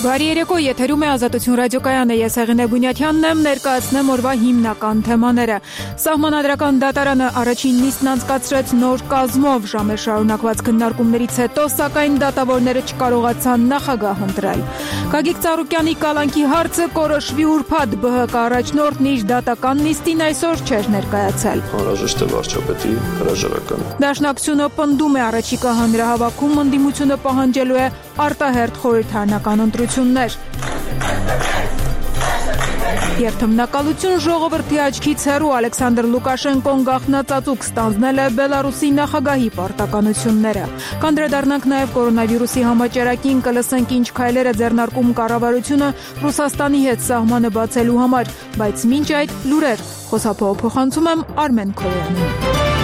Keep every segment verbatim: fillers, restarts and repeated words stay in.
Բարի երեկո, եթերում է Ազատություն ռադիոկայանը, ես Հեղինե Բունյաթյանն եմ, ներկայացնեմ օրվա հիմնական թեմաները։ Սահմանադրական դատարանը առաջին նիստն անցկացրեց նոր կազմով, ժամեր շարունակված քննարկումներից հետո, սակայն դատավորները չկարողացան նախագահ ընտրել։ Գագիկ Ծառուկյանի կալանքի հարցը կորոշվի ուրբաթ, ԲՀԿ առաջնորդն իր դատական նիստին այսօր չէր ներկայացել։ Անհրաժեշտ է վարչապետի հրաժարականը։ Դաշնակցությունը պնդում է առաջիկա հանրահավաքում ընդդիմությունը պահանջելու է արտահերթ խորհրդարանական ընտրություններ։ Եվ թմնակալություն ժողովրդի աչքից հեռու Ալեքսանդր Լուկաշենկոն գաղտնացածուկ ստանձնել է Բելարուսի նախագահի պարտականությունները։ Կանդրադառնանք նաև կորոնավիրուսի համաճարակին, կլսենք ինչ քայլեր է ձեռնարկում կառավարությունը Ռուսաստանի հետ սահմանը բացելու համար, բայց մինչ այդ լուրեր, խոսափողը փոխանցում եմ Արմեն Քոյանին։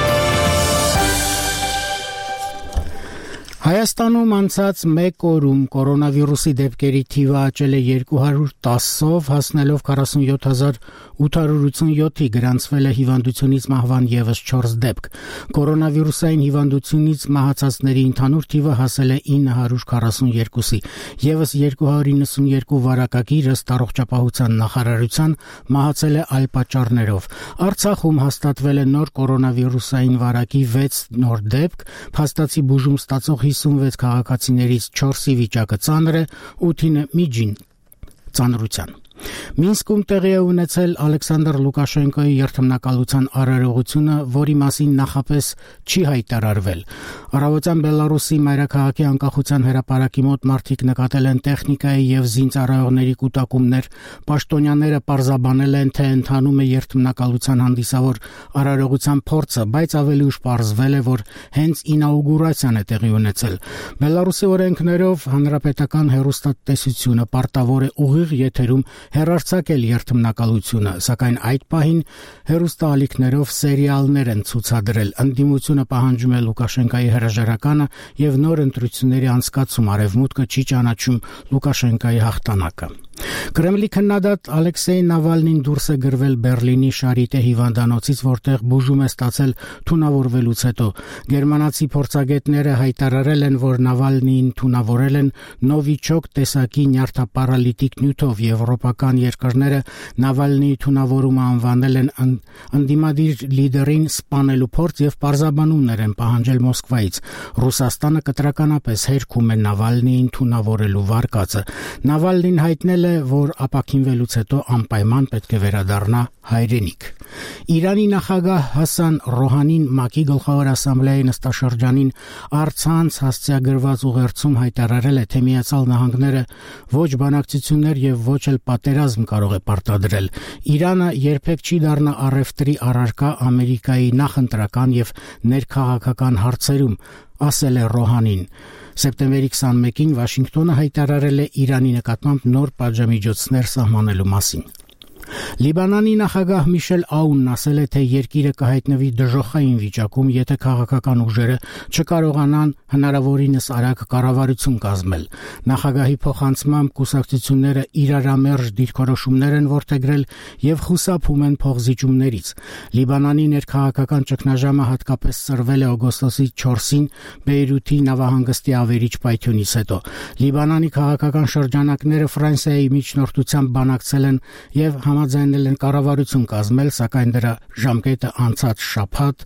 Հայաստանում անցած մեկ օրում կորոնավիրուսի դեպքերի թիվը աճել է երկու հարյուր տասով, հասնելով քառասունյոթ հազար ութ հարյուր ութսունյոթի, գրանցվել է հիվանդությունից մահվան ևս չորս դեպք։ Կորոնավիրուսային հիվանդությունից մահացածների ընդհանուր թիվը հասել է ինը հարյուր քառասունյոթի, ևս երկու հարյուր իննսունյոթ վարակագիր ըստ առողջապահության նախարարության մահացել է այլ պատճառներով։ Արցախում հաստատվել է նոր կորոնավիրուսային վարակի վեց նոր դեպք, փաստացի բուժում ստացող հիսունվեց քաղաքացիներից չորսի վիճակը ծանր է, ութինը միջին ծանրության։ Մինսկում տեղի է ունեցել Ալեքսանդր Լուկաշենկոյի երթմնակալության արարողությունը, որի մասին նախապես չի հայտարարվել։ Առավոտյան Բելարուսի մայրաքաղաքի անկախության հրապարակի մոտ մարդիկ նկատել են տեխնիկայի եւ զինծառայողների կուտակումներ, պաշտոնյաները պարզաբանել են, թե ընթանում է երթմնակալության հանդիսավոր արարողության փորձը, բայց ավելի ուշ պարզվել է, որ հենց ինաուգուրացիան է տեղի ունեցել։ Բելարուսի օրենքներով հանրապետական հեռուստատեսությունը պարտավոր է ուղիղ եթերում հեռարձակել երթմնակալությունը, սակայն այդ պահին հեռուստաալիքներով սերիալներ են ցուցադրել։ Ընդդիմությունը պահանջում է Լուկաշենկայի հրաժարականը եւ նոր ընտրությունների անցկացում, արևմուտքը չի ճանաչում Լուկաշենկայի հաղթանակը։ Կրեմլի քննադատ Ալեքսեյ Նավալնին դուրս է գրվել Բերլինի Շարիտե հիվանդանոցից, որտեղ բուժում է ստացել թունավորվելուց հետո։ Գերմանացի փորձագետները հայտարարել են, որ Նավալնիին թունավորել են նովիչոկ տեսակի նյարդապարալիտիկ նյութով։ Եվրոպական երկրները Նավալնիի թունավորումը անվանել են ընդդիմադիր լիդերին սպանելու փորձ եւ պարզաբանումներ են պահանջել Մոսկվայից։ Ռուսաստանը կտրականապես հերքում է Նավալնիին թունավորելու վարկածը։ Նավալնին հայտնել է, որ ապաքինվելուց հետո անպայման պետք է վերադառնա հայրենիք։ Իրանի նախագահ Հասան Ռոհանին ՄԱԿ-ի գլխավոր ասամբլեայի նստաշրջանին առցանց հասցեագրված ուղերձում հայտարարել է, թե Միացյալ Նահանգները ոչ բանակցություններ եւ ոչ էլ պատերազմ կարող է պարտադրել։ Իրանը երբեք չի դառնա առևտրի առարկա Ամերիկայի նախընտրական եւ ներքաղաքական հարցերում, ասել է Ռոհանին։ Սեպտեմբերի քսանմեկին Վաշինգտոնը հայտարարել է Իրանի նկատմամբ նոր պատժամիջոցներ սահմանելու մասին։ Լիբանանի նախագահ Միշել Աունն ասել է, թե երկիրը կհայտնվի դժոխային վիճակում, եթե քաղաքական ուժերը չկարողանան հնարավորինս արագ կառավարություն կազմել։ Նախագահի փոխանցմամբ կուսակցությունները իրարամերժ դիրքորոշումներ են որդեգրել եւ խուսափում են փոխզիջումներից։ Լիբանանի ներքաղաքական ճգնաժամը հատկապես սրվել է օգոստոսի չորսին Բեյրութի նավահանգստի ավերիչ պայթյունից հետո։ Լիբանանի քաղաքական շրջանակները Ֆրանսիայի միջնորդությամբ բանակցել են եւ համաձայնել են կառավարություն կազմել, սակայն դրա ժամկետը անցած շաբաթ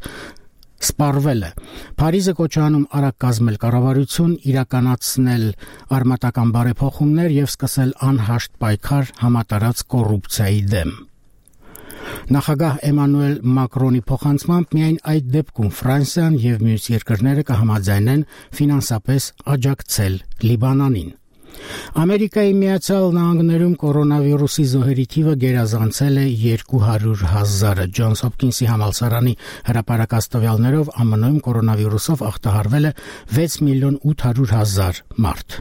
սպառվել է։ Փարիզը կոչ է անում արագ կազմել կառավարություն, իրականացնել արմատական բարեփոխումներ եւ սկսել անհաշտ պայքար համատարած կոռուպցիայի դեմ։ Նախագահ Էմանուել Մակրոնի փոխանցմամբ միայն այդ դեպքում Ֆրանսիան եւ մյուս երկրները կհամաձայնեն ֆինանսապես աջակցել Լիբանանին։ Ամերիկայի Միացյալ Նահանգներում կորոնավիրուսի զոհերի թիվը գերազանցել է երկու հարյուր հազարը։ Ջոնս Հոփքինսի համալսարանի հրապարակած տվյալներով ԱՄՆ -ում կորոնավիրուսով ախտահարվել է վեց միլիոն ութ հարյուր հազար մարդ։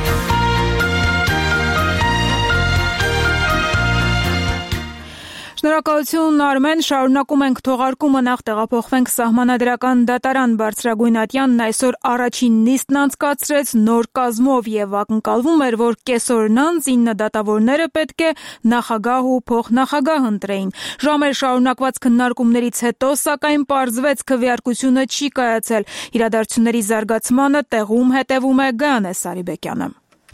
Շնորհակալ Շնորհակալություն Արմեն, շարունակում ենք թողարկումը, նախ տեղափոխվենք Սահմանադրական դատարան։ Բարձրագույն ատյանն այսօր առաջին նիստն անցկացրեց նոր կազմով եւ ակնկալվում էր, որ կեսօրն անց ինը դատավորները պետք է նախագահ ու փոխնախագահ ընտրեին։ Ժամեր շարունակված քննարկումներից հետո, սակայն պարզվեց քվեարկությունը չի կայացել։ Իրադարձությունների զարգացմանը տեղում հետևում է Գայանե Սարիբեկյանը։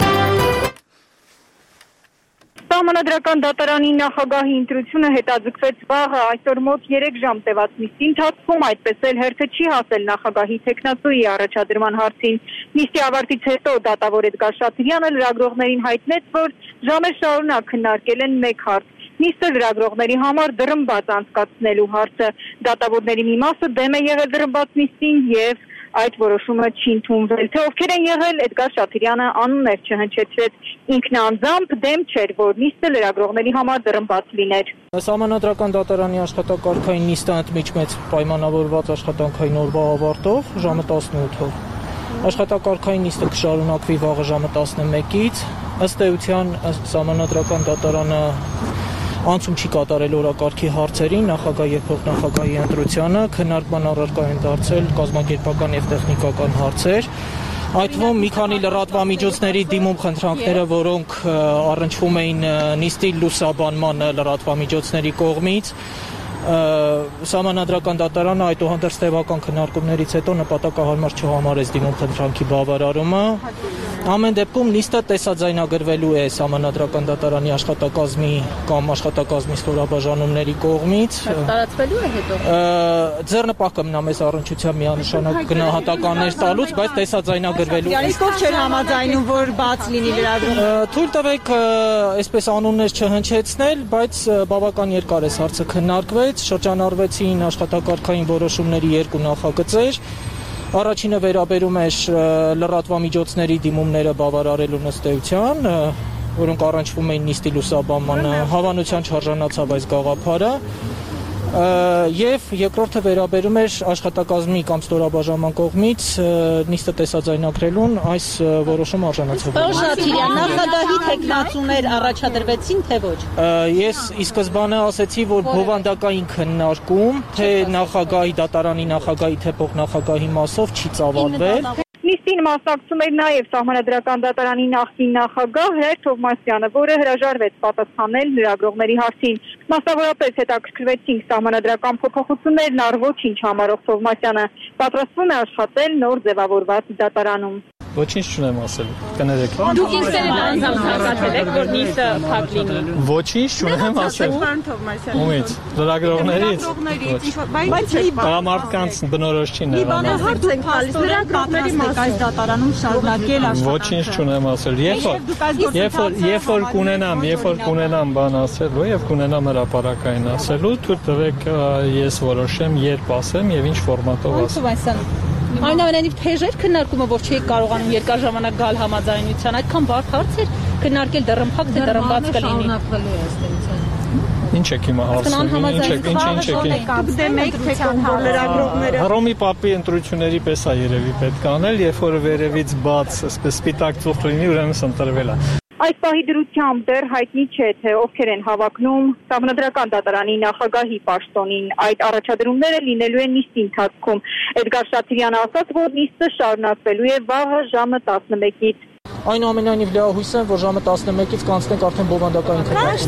Սահմանադրական դատարանի նախագահի ընտրությունը հետաձգվեց վաղը, այսօր մոտ երեք ժամ տևած նիստի ընթացքում, այդպես էլ հերթը չի հասել նախագահի թեկնածուի առաջադրման հարցին։ Նիստի ավարտից հետո դատավոր Էդգար Շաթիրյանը լրագրողներին հայտնեց, որ ժամեր շարունակ քննարկել են մեկ հարց։ Նիստը լրագրողների համար դռնբաց անցկացնելու հարցը։ Դատավորների մի մասը դեմ է եղել դռնբաց նիստին եւ այդ որոշումը չի ընդունվել։ Թե ովքեր են եղել, Էդգար Շաթիրյանը անուններ չհնչեցրեց։ Ինքն անձամբ դեմ չէր, որ նիստը լրագրողների համար դռնբաց լիներ։ Սահմանադրական դատարանի աշխատակարգային նիստը ընդմիջ մեծ պայմանավորված աշխատանքային օրվա ավարտով ժամը տասնութով։ Աշխատակարգային նիստը կշարունակվի վաղը ժամը տասնմեկից։ Ըստ էության Սահմանադրական դատարանը անցում չի կատարել օրակարգի հարցերին, նախագահ եւ փոխնախագահի ընտրությանը, քննարկման առարկա են դարձել կազմակերպական եւ տեխնիկական հարցեր։ Այդ թվում մի քանի լրատվամիջոցների դիմում խնդրանքները, որոնք առնչվում էին նիստի լուսաբանման լրատվամիջոցների կողմից, Սահմանադրական դատարանը այդուհանդերձ տևական քննարկումներից հետո նպատակահարմար չհամարեց դիմում խնդրանքի բավարարումը։ Ամեն դեպքում նիստը տեսաձայնագրվելու է Սահմանադրական դատարանի աշխատակազմի կամ աշխատակազմի ստորաբաժանումների կողմից։ Տարածվելու է հետո։ Ձեռնպահ կմնա մեզ առնչությամբ միանշանակ գնահատականներ տալուց, բայց տեսաձայնագրվելու է։ Իսկ ով չէր համաձայնում, որ բաց լինի լրագրումը։ Թույլ տվեք այսպես անուններ չհնչեցնել, բայց բավական երկար է հարցը քննարկվեց, շրջանառվեցին աշխատակարգային որոշումների երկու նախագծեր։ Առաջինը վերաբերում էր լրատվամիջոցների դիմումները բավարարելու ըստ էության, որոնք առնչվում էին նիստի լուսաբանման, հավանության չարժանացավ այս գաղափարը, եւ երկրորդը վերաբերում էր աշխատակազմի կամ ստորաբաժանման կողմից նիստը տեսաձայնագրելուն այս որոշումը արժանացավ։ Պարոն Շաթիրյան, նախագահի թեկնածուներ առաջադրվեցին, թե ոչ։ Ես ի սկզբանե ասացի, որ բովանդակային քննարկում, թե նախագահի դատարանի նախագահի, թե փոխնախագահի մասով չի ծավալվել։ Նիստին մասնակցում էր նաև Սահմանադրական դատարանի նախկին նախագահ Հրայր Թովմասյանը, որը հրաժարվեց պատասխանել լրագրողների հարցին։ Մասնավորապես հետաքրքրվեցինք սահմանադրական փոփոխություններն առ ոչինչ համարող Թովմասյանը պատրաստվում է աշխատել նոր ձևավորված դատարանում։ Ոչինչ չունեմ ասել, կներեք։ Դուք ինքներդ անձամբ ցանկացել եք, որ նիստը փակ լինի։ Ոչինչ չունեմ ասել։ Ումից, լրագրողներից։ Բայց Տղամարդկանց բնորոշ չի մի բան հարց ենք տալիս, լրագրողների մաս այս դատարանում շարունակել աշխատանքը։ Ոչինչ չունեմ ասել։ Երբ որ երբ որ կունենամ, երբ որ կունենամ բան ասելու եւ կունենամ հրապարակային ասելու, թույլ տվեք ես որոշեմ երբ ասեմ եւ ինչ ֆորմատով ասեմ։ Այնուամենայնիվ թեժեր քննարկումը, որ չի կարողանում երկար ժամանակ գալ համաձայնության, այդքան բարդ հարց էր քննարկել դռնփակ թե դռնբաց կլինի։ Ինչ եք հիմա հարցնում, ինչ եք, ինչ ինչ եք։ Դեմ եք թե կողմոր լրագրողները։ Հռոմի պապի ընտրությունների պես է երևի պետք անել, երբ որ վերևից բաց, այսպես սպիտակ ծուխ լինի, ուրեմն ընտրվել է։ Այս պահի դրությամբ դեռ հայտնի չէ, թե ովքեր են հավակնում Սահմանադրական դատարանի նախագահի պաշտոնին։ Այդ առաջադրումները լինելու են նիստի ընթացքում։ Էդգար Շաթիրյանը ասաց, որ նիստը շարունակվելու է վաղը ժամը տասնմեկից։ Այնուամենայնիվ լիահույս եմ, որ ժամը տասնմեկից կանցնենք արդեն բովանդակային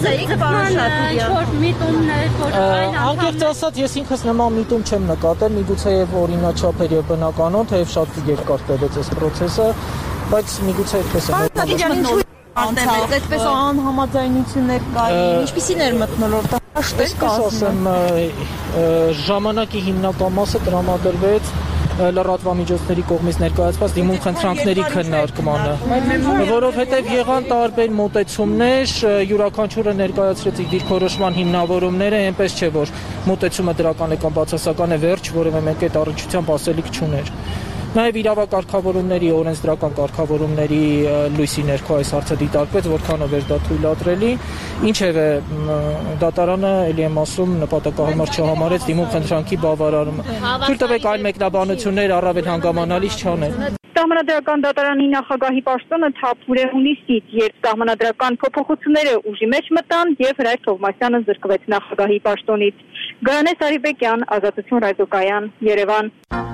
քննարկում։ Անկեղծ ասած, ես ինքս նման միտում չեմ նկատել, միգուցե եւ օրինաչափ էր եւ բնականon, թեև շատ երկար տևեց այս process-ը, բայց միգուցե այդպես է։ Անցավ, այդպես անհամաձայնություններ կային, ինչպիսին էր մթնոլորտը։ Այսպես ասեմ, ժամանակի հիմնական մասը տրամադրվեց լրատվամիջոցների կողմից ներկայացված դիմում խնդրանքների քննարկմանը, որովհետև եղան տարբեր մոտեցումներ, յուրաքանչյուրը ներկայացրեց իր դիրքորոշման հիմնավորումները, այնպես չէ, որ մոտեցումը դրական է կամ բացասական է, վերջ, որևէ մեկ այդ առնչությամբ ասելիք չուներ։ Նաև իրավակարգավորումների, օրենսդրական կարգավորումների լույսի ներքո այս հարցը դիտարկվեց, որքանով էր դա թույլատրելի։ Ինչևէ, դատարանը, ելի եմ ասում, նպատակահարմար չհամարեց դիմում խնդրանքի բավարարումը։ Թույլ տվեք այլ մեկնաբանություններ առավել հանգամանալից չանել։ Սահմանադրական դատարանի նախագահի պաշտոնը թափուր է հունիսից, երբ սահմանադրական փոփոխությունները ուժի մեջ մտան եւ Հրայր Թովմասյանը զրկվեց նախագահի պաշտոնից։ Գրանե Սարիբեկյան, Ազատություն ռադիոկայան, Երևան։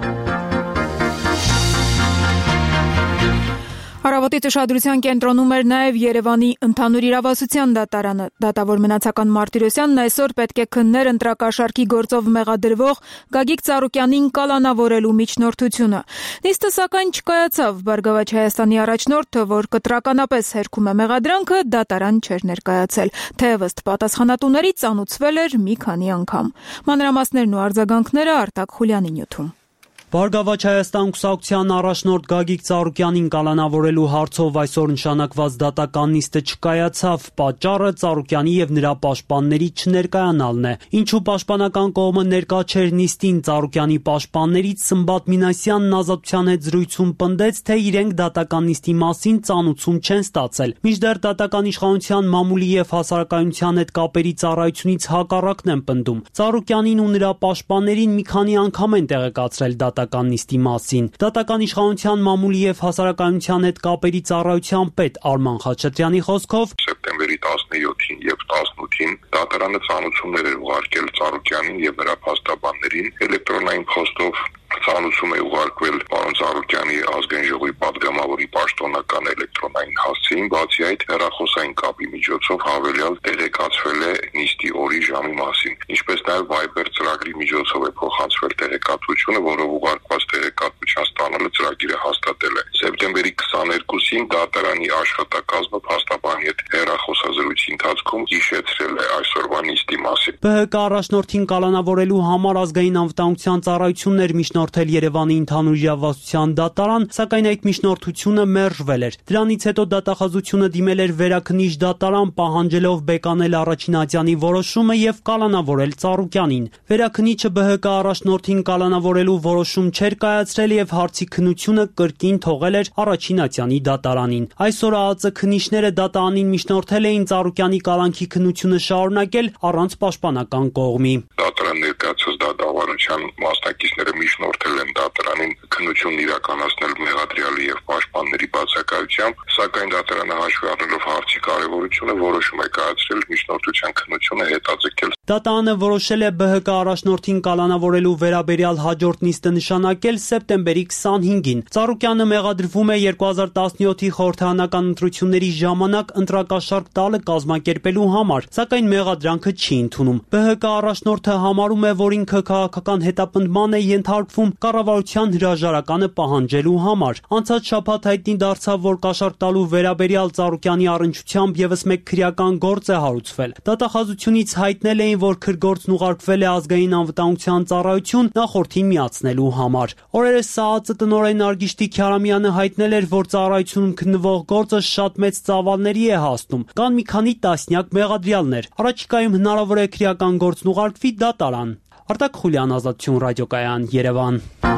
Առավոտից ուշադրության կենտրոնում էր նաև Երևանի ընդհանուր իրավասության դատարանը։ Դատավոր Մնացական Մարտիրոսյանն այսօր պետք է քններ ընտրակաշառքի գործով մեղադրվող Գագիկ Ծառուկյանին կալանավորելու միջնորդությունը։ Նիստը սակայն չկայացավ։ Բարգավաճ Հայաստանի առաջնորդը, որ կտրականապես հերքում է մեղադրանքը, դատարան չէր ներկայացել, թեև ըստ պատասխանատուների ծանուցվել էր մի քանի անգամ։ Մանրամասներն ու արձագանքները Արտակ Խուլյանի նյութում։ Բարգավաճ Հայաստան կուսակցության առաջնորդ Գագիկ Ծառուկյանին կալանավորելու հարցով այսօր նշանակված դատական նիստը չկայացավ։ Պատճառը Ծառուկյանի եւ նրա պաշտպանների չներկայանալն է։ Ինչու պաշտպանական կողմը ներկա չէր նիստին, Ծառուկյանի պաշտպաններից Սմբատ Մինասյանն Ազատության հետ զրույցում պնդեց, թե իրենք դատական նիստի մասին ծանուցում չեն ստացել։ Մինչդեռ դատական իշխանության մամուլի եւ հասարակայնության հետ կապերի ծառայությունից հակառակն են պնդում։ Ծառուկյանին ու նրա պաշտպաններին մի քանի անգամ են տեղեկացրել դատական նիստի մասին։ Դատական իշխանության մամուլի եւ հասարակայնության հետ կապերի ծառայության պետ Արման Խաչատրյանի խոսքով սեպտեմբերի տասնյոթին եւ տասնութին դատարանը ծանուցումներ էր ուղարկել Ծառուկյանին եւ նրա փաստաբաններին էլեկտրոնային փոստով ծանուցում է ուղարկվել պարոն Ծառուկյանի ազգային ժողովի պատգամավորի պաշտոնական էլեկտրոնային հասցեին, բացի այդ հեռախոսային կապի միջոցով հավելյալ տեղեկացվել է նիստի օրի ժամի մասին, ինչպես նաև Viber ծրագրի միջոցով է փոխանցվել տեղեկատվությունը, որով ուղարկված տեղեկատվության ստանալը ծրագիրը հաստատել է։ Սեպտեմբերի քսաներկուսին դատարանի աշխատակազմը փաստաբանի հետ հեռախոսազրույցի ընթացքում հիշեցրել է այսօրվա նիստի մասին։ Բ Հ Կ առաջնորդին կալանավորելու համար ազգային անվտանգության ծառայություններ միջնորդել Երևանի ընդհանուր իրավասության դատարան, սակայն այդ միջնորդությունը մերժվել էր։ Դրանից հետո դատախազությունը դիմել էր վերաքննիչ դատարան, պահանջելով բեկանել առաջին ատյանի որոշումը եւ կալանավորել Ծառուկյանին։ Վերաքննիչը Բ Հ Կ առաջնորդին կալանավորելու որոշում չէր կայացրել եւ հարցի քննությունը կրկին թողել էր առաջին ատյանի դատարանին։ Այսօր ԱԱԾ քննիչները դատարանին միջնորդել էին Ծառուկյանի կալանքի քննությունը շարունակել առանց պաշտպանական կողմի։ Դատարան ներկայացած դատավարության մասնակիցները միջնորդել են դատարանին քննությունն իրականացնել մեղադրյալի եւ պաշտպանների բացակայությամբ, սակայն դատարանը հաշվի առնելով հարցի կարեւորությունը որոշում է կայացրել միջնորդության քննությունը հետաձգել։ Դատարանը որոշել է Բ Հ Կ առաջնորդին կալանավորելու վերաբերյալ հաջորդ նիստը նշանակել սեպտեմբերի քսանհինգին։ Ծառուկյանը մեղադրվում է երկու հազար տասնյոթի խորհրդարանական ընտրությունների ժամանակ ընտրակաշառք տալը կազմակերպելու համար, սակայն մեղադրանքը չի ընդունում։ Բ Հ Կ առաջնորդը համարում է, որ ինքը քաղաքական հետապնդման է ենթարկվում կառավարության հրաժարականը պահանջելու համար։ Անցած շաբաթ հայտնի դարձավ, որ կաշառք տալու վերաբերյալ Ծառուկյանի առնչությամբ եւս մեկ քրեական գործ է հարուցվել։ Դատախազությունից հայտնել էին, որ քրգործն ուղարկվել է ազգային անվտանգության ծառայություն նախորդին միացնելու համար։ Օրերս ՍԱԱԾ տնօրեն Արգիշտի Քյարամյանը հայտնել էր, որ ծառայությունում քննվող գործը շատ մեծ ծավալների է հասնում։ Կան մի քանի տասնյակ մեղադրյալներ։ Առաջիկայում հնարավոր է քրեական գործն ուղարկվի դատարան։ Արտակ Խուլյան, Ազատություն ռադիոկայան, Երևան։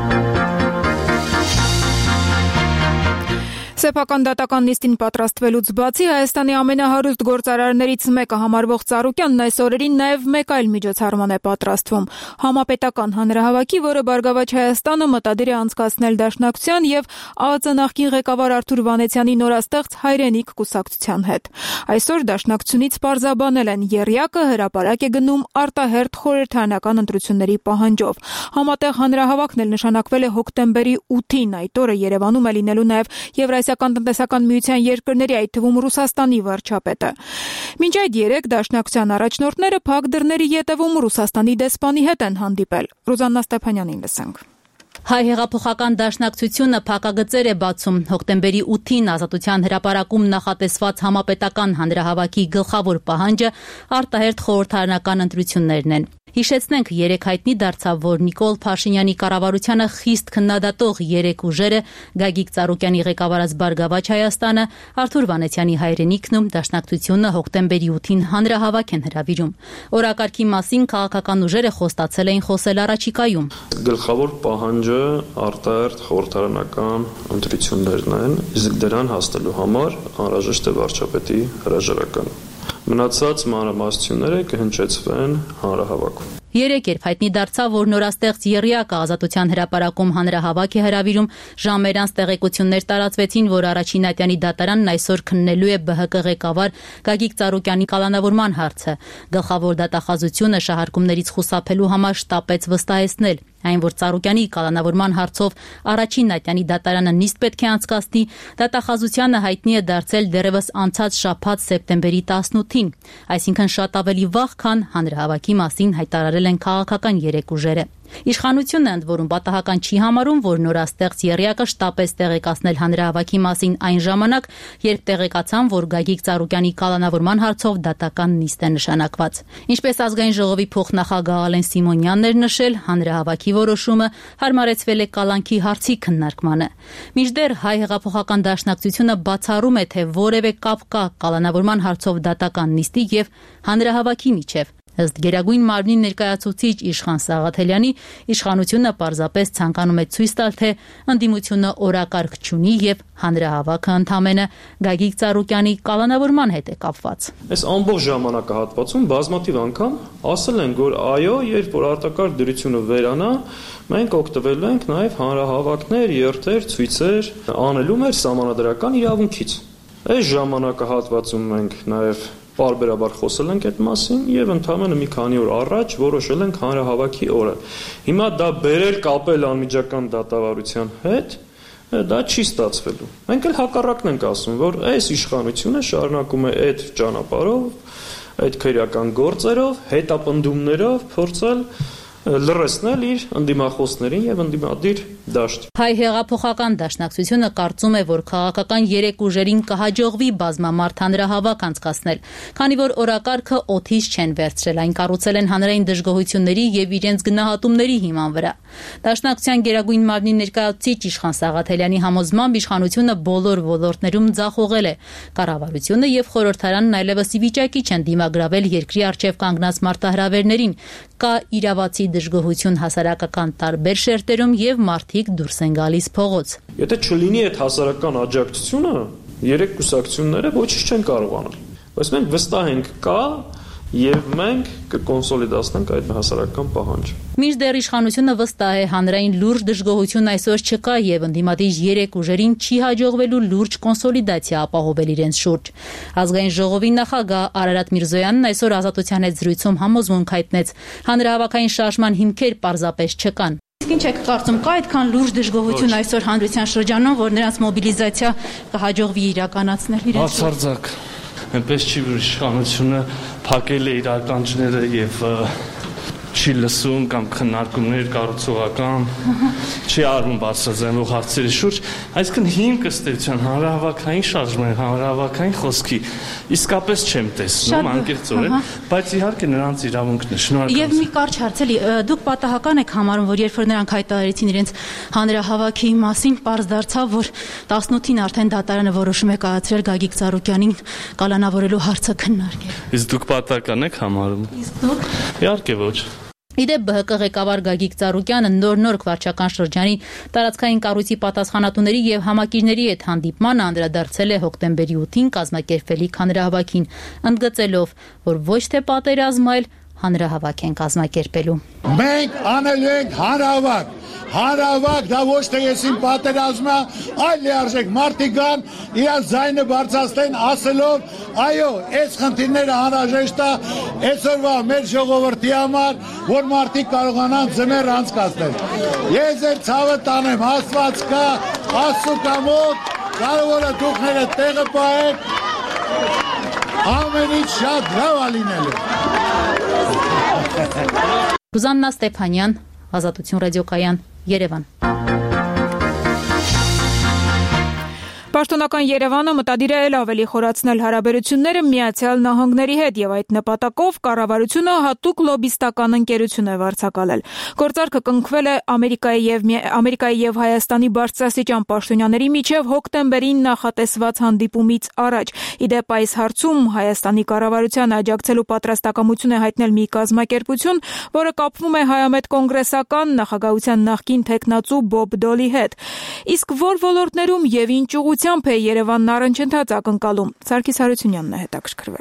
Սեփական դատական նիստին պատրաստվելուց բացի Հայաստանի ամենահարուստ գործարարներից մեկը համարվող Ծառուկյանն այս օրերին նաև մեկ այլ միջոցառման է պատրաստվում։ Համապետական հանրահավաքի, որը Բարգավաճ Հայաստանը մտադիր է անցկացնել Դաշնակցության եւ ԱԱԾ նախկին ղեկավար Արթուր Վանեցյանի նորաստեղծ Հայրենիք կուսակցության հետ։ Այսօր Դաշնակցությունից պարզաբանել են եռյակը հրապարակ է գնում արտահերթ խորհրդարանական ընտրությունների պահանջով։ Համատեղ հանրահավաքն էլ նշանակվել է հոկտեմբերի ութին, այդ օրը Երևանում է լինելու նաև Եվրասիական տնտեսական միության երկրների, այդ թվում Ռուսաստանի վարչապետը։ Մինչ այդ երեք Դաշնակցության առաջնորդները փակ դռների ետևում Ռուսաստանի դեսպանի հետ են հանդիպել։ Ռուզաննա Ստեփանյանին լսենք։ Հայ հեղափոխական դաշնակցությունը փակագծեր է բացում հոկտեմբերի ութին Ազատության հրապարակում նախատեսված համապետական հանրահավաքի գլխավոր պահանջը արտահերթ խորհրդարանական ընտրություններն են։ Հիշեցնենք, երեք հայտնի դարձավ, որ Նիկոլ Փաշինյանի կառավարությանը խիստ քննադատող երեք ուժերը Գագիկ Ծառուկյանի ղեկավարած Բարգավաճ Հայաստանը, Արթուր Վանեցյանի Հայրենիքն ու Դաշնակցությունը հոկտեմբերի ութին հանրահավաք են հրավիրում։ Օրակարգի մասին քաղաքական ուժերը խոստացել էին խոսել առաջիկայում։ Գլխավոր պահանջը արտահերթ խորհրդարանական ընտրություններն են, իսկ դրան հասնելու համար անհրաժեշտ է վարչապետի հրաժարականը։ Մնացած մանրամասնությունները կհնչեցվեն հանրահավաքում։ Երեկ երբ հայտնի դարձավ, որ նորաստեղծ եռյակը Ազատության հրապարակում հանրահավաք է հրավիրում, ժամերից տեղեկություններ տարածվեցին, որ առաջին ատյանի դատարանն այսօր քննելու է Բ Հ Կ ղեկավար Գագիկ Ծառուկյանի կալանավորման հարցը։ Գլխավոր դատախազությունը շահարկումներից խուսափելու համար շտապեց վստահեցնել, այն որ Ծառուկյանի կալանավորման հարցով առաջին ատյանի դատարանը նիստ պետք է անցկացնի, դատախազությանը հայտնի է դարձել դեռևս անցած շաբաթ սեպտեմբերի տասնութին, այսինքն շատ ավելի վաղ, քան հանրահավաքի մասին հայտարարել են քաղաքական երեք ուժերը։ Իշխանությունը ընդ որում պատահական չի համարում, որ նորաստեղծ եռյակը շտապեց տեղեկացնել հանրահավաքի մասին այն ժամանակ, երբ տեղեկացան, որ Գագիկ Ծառուկյանի կալանավորման հարցով դատական նիստ է նշանակված։ Ինչպես ազգային ժողովի փոխնախագահ Ալեն Սիմոնյանն էր նշել, հանրահավաքի որոշումը հարմարեցվել է կալանքի հարցի քննարկմանը։ Մինչդեռ Հայ հեղափոխական դաշնակցությունը բացառում է, թե որևէ կապ կա կալանավորման հարցով դատական նիստի եւ հանրահավաքի միջև։ Ըստ Գերագույն մարմնի ներկայացուցիչ Իշխան Սաղաթելյանի, իշխանությունը պարզապես ցանկանում է ցույց տալ, թե ընդդիմությունը օրակարգ չունի եւ հանրահավաքը ընդամենը Գագիկ Ծառուկյանի կալանավորման հետ է կապված։ Այս ամբողջ ժամանակահատվածում բազմաթիվ անգամ ասել են, որ այո, երբ որ արտակարգ դրությունը վերանա, մենք օգտվելու ենք նաեւ հանրահավաքներ, երթեր, ցույցեր անելու մեր սահմանադրական իրավունքից։ Այս ժամանակահատվածում մենք նաեւ Պարբերաբար խոսել ենք այդ մասին եւ ընդհանրապես մի քանի օր առաջ որոշել ենք հանրահավաքի օրը։ Հիմա դա բերել կապել անմիջական դատավարության հետ, դա չի ստացվելու։ Մենք էլ հակառակն ենք ասում, որ այս իշխանությունը շարունակում է այդ ճանապարհով, այդ քրեական գործերով, հետապնդումներով փորձել լրացնել իր ընդդիմախոսներին եւ ընդդիմադիր դաշտ։ Հայ հեղափոխական դաշնակցությունը կարծում է, որ քաղաքական երեք ուժերին կհաջողվի բազմամարդ հանրահավաք անցկացնել, քանի որ օրակարգը օթից չեն վերցրել, այն կառուցել են հանրային դժգոհությունների եւ իրենց գնահատումների հիման վրա։ Դաշնակցության Գերագույն մարմնի ներկայացուցիչ Իշխան Սաղաթելյանի համոզմամբ իշխանությունը բոլոր ոլորտներում ձախողել է։ Կառավարությունը եւ խորհրդարանն այլևս ի վիճակի չեն դիմագրավել երկրի առջեւ կանգնած մարտահրավերներին։ Կա իրավացի դժգոհություն հասարակական տարբեր շերտերում եւ մարդիկ դուրս են գալիս փողոց։ Եթե չլինի այդ հասարակական աջակցությունը, երեք կուսակցությունները ոչինչ չեն կարողանալ։ Բայց մենք վստահ ենք կա եւ մենք կկոնսոլիդացնենք այդ հասարակական պահանջը։ Մինչդեռ իշխանությունը վստահ է հանրային լուրջ դժգոհություն այսօր չկա եւ ընդդիմադիր երեք ուժերին չի հաջողվելու լուրջ կոնսոլիդացիա ապահովել իրենց շուրջ։ Ազգային ժողովի նախագահ Արարատ Միրզոյանն այսօր Ազատության հետ զրույցում համոզմունք հայտնեց, հանրահավաքային շարժման հիմքեր պարզապես չկան։ Ինչ եք կարծում, կա այդքան լուրջ դժգոհություն այսօր հանրության շրջանում, որ նրանց մոբիլիզացիա կհաջողվի իրականացնել իրենց։ Բացարձակ, այնպես չի, որ իշխանությունը փակել է իր ականջները եւ չի լսում կամ քննարկումներ կառուցողական, չի արվում բարձրաձայնող հարցերի շուրջ, այսինքն հիմք ըստ էության հանրահավաքային շարժման, հանրահավաքային խոսքի իսկապես չեմ տեսնում անկեղծորեն, բայց իհարկե նրանց իրավունքն է, շնորհակալություն։ Եվ մի կարճ հարց էլի, դուք պատահական եք համարում, որ երբ որ նրանք հայտարարեցին իրենց հանրահավաքի մասին, պարզ դարձավ, որ տասնութին արդեն դատարանը որոշում է կայացրել Գագիկ Ծառուկյանին կալանավորելու հարցը քննարկել։ Իսկ դուք պատահական եք համարում։ Իսկ դուք։ Իհարկե ոչ։ Իդեպ Բ Հ Կ ղեկավար Գագիկ Ծառուկյանը նոր-նոր վարչական շրջանի տարածքային կառույցի պատասխանատուների եւ համակիրների հետ հանդիպմանը անդրադարձել է հոկտեմբերի ութին կազմակերպվելիք հանրահավաքին, ընդգծելով, որ ոչ թե պատերազմ, այլ հանրահավաք են կազմակերպելու։ Մենք անելու ենք հանրահավաք։ Հանրահավաք դա ոչ թե եսին պատերազմը, այլ լիարժեք մարդիկ կան, իրաց ձայնը բարձրացնեն ասելով, այո, այս խնդիրները անհրաժեշտ է այսօրվա մեր ժողովրդի համար, որ մարդիկ կարողանան ձմեռ անցկացնել։ Ես այդ ցավը տանեմ, Աստված կա, Աստծո կա մոտ, կարևորը դուքները տեղը պահեք, ամեն ինչ շատ լավ է լինելու։ Ռուզաննա Ստեփանյան, Ազատություն ռադիոկայան, Երևան։ Պաշտոնական Երևանը մտադիր է ել ավելի խորացնել հարաբերությունները Միացյալ Նահանգների հետ եւ այդ նպատակով կառավարությունը հատուկ լոբիստական ընկերություն է վարձակալել։ Գործարքը կնքվել է Ամերիկայի եւ Ամերիկայի եւ Հայաստանի բարձրաստիճան պաշտոնյաների միջև հոկտեմբերին նախատեսված հանդիպումից առաջ։ Իդեպ այս հարցում Հայաստանի կառավարությանը աջակցելու պատրաստակամություն է հայտնել մի կազմակերպություն, որը կապվում է Հայամետ կոնգրեսական նախագահության նախկին թեկնածու Բոբ Դոլի հետ։ Իսկ որ ոլորտներում եւ ինչ ուղղությամբ է Երևանն առընչընթաց ակնկալում, Սարգիս Հարությունյանն է հետաքրքրվել։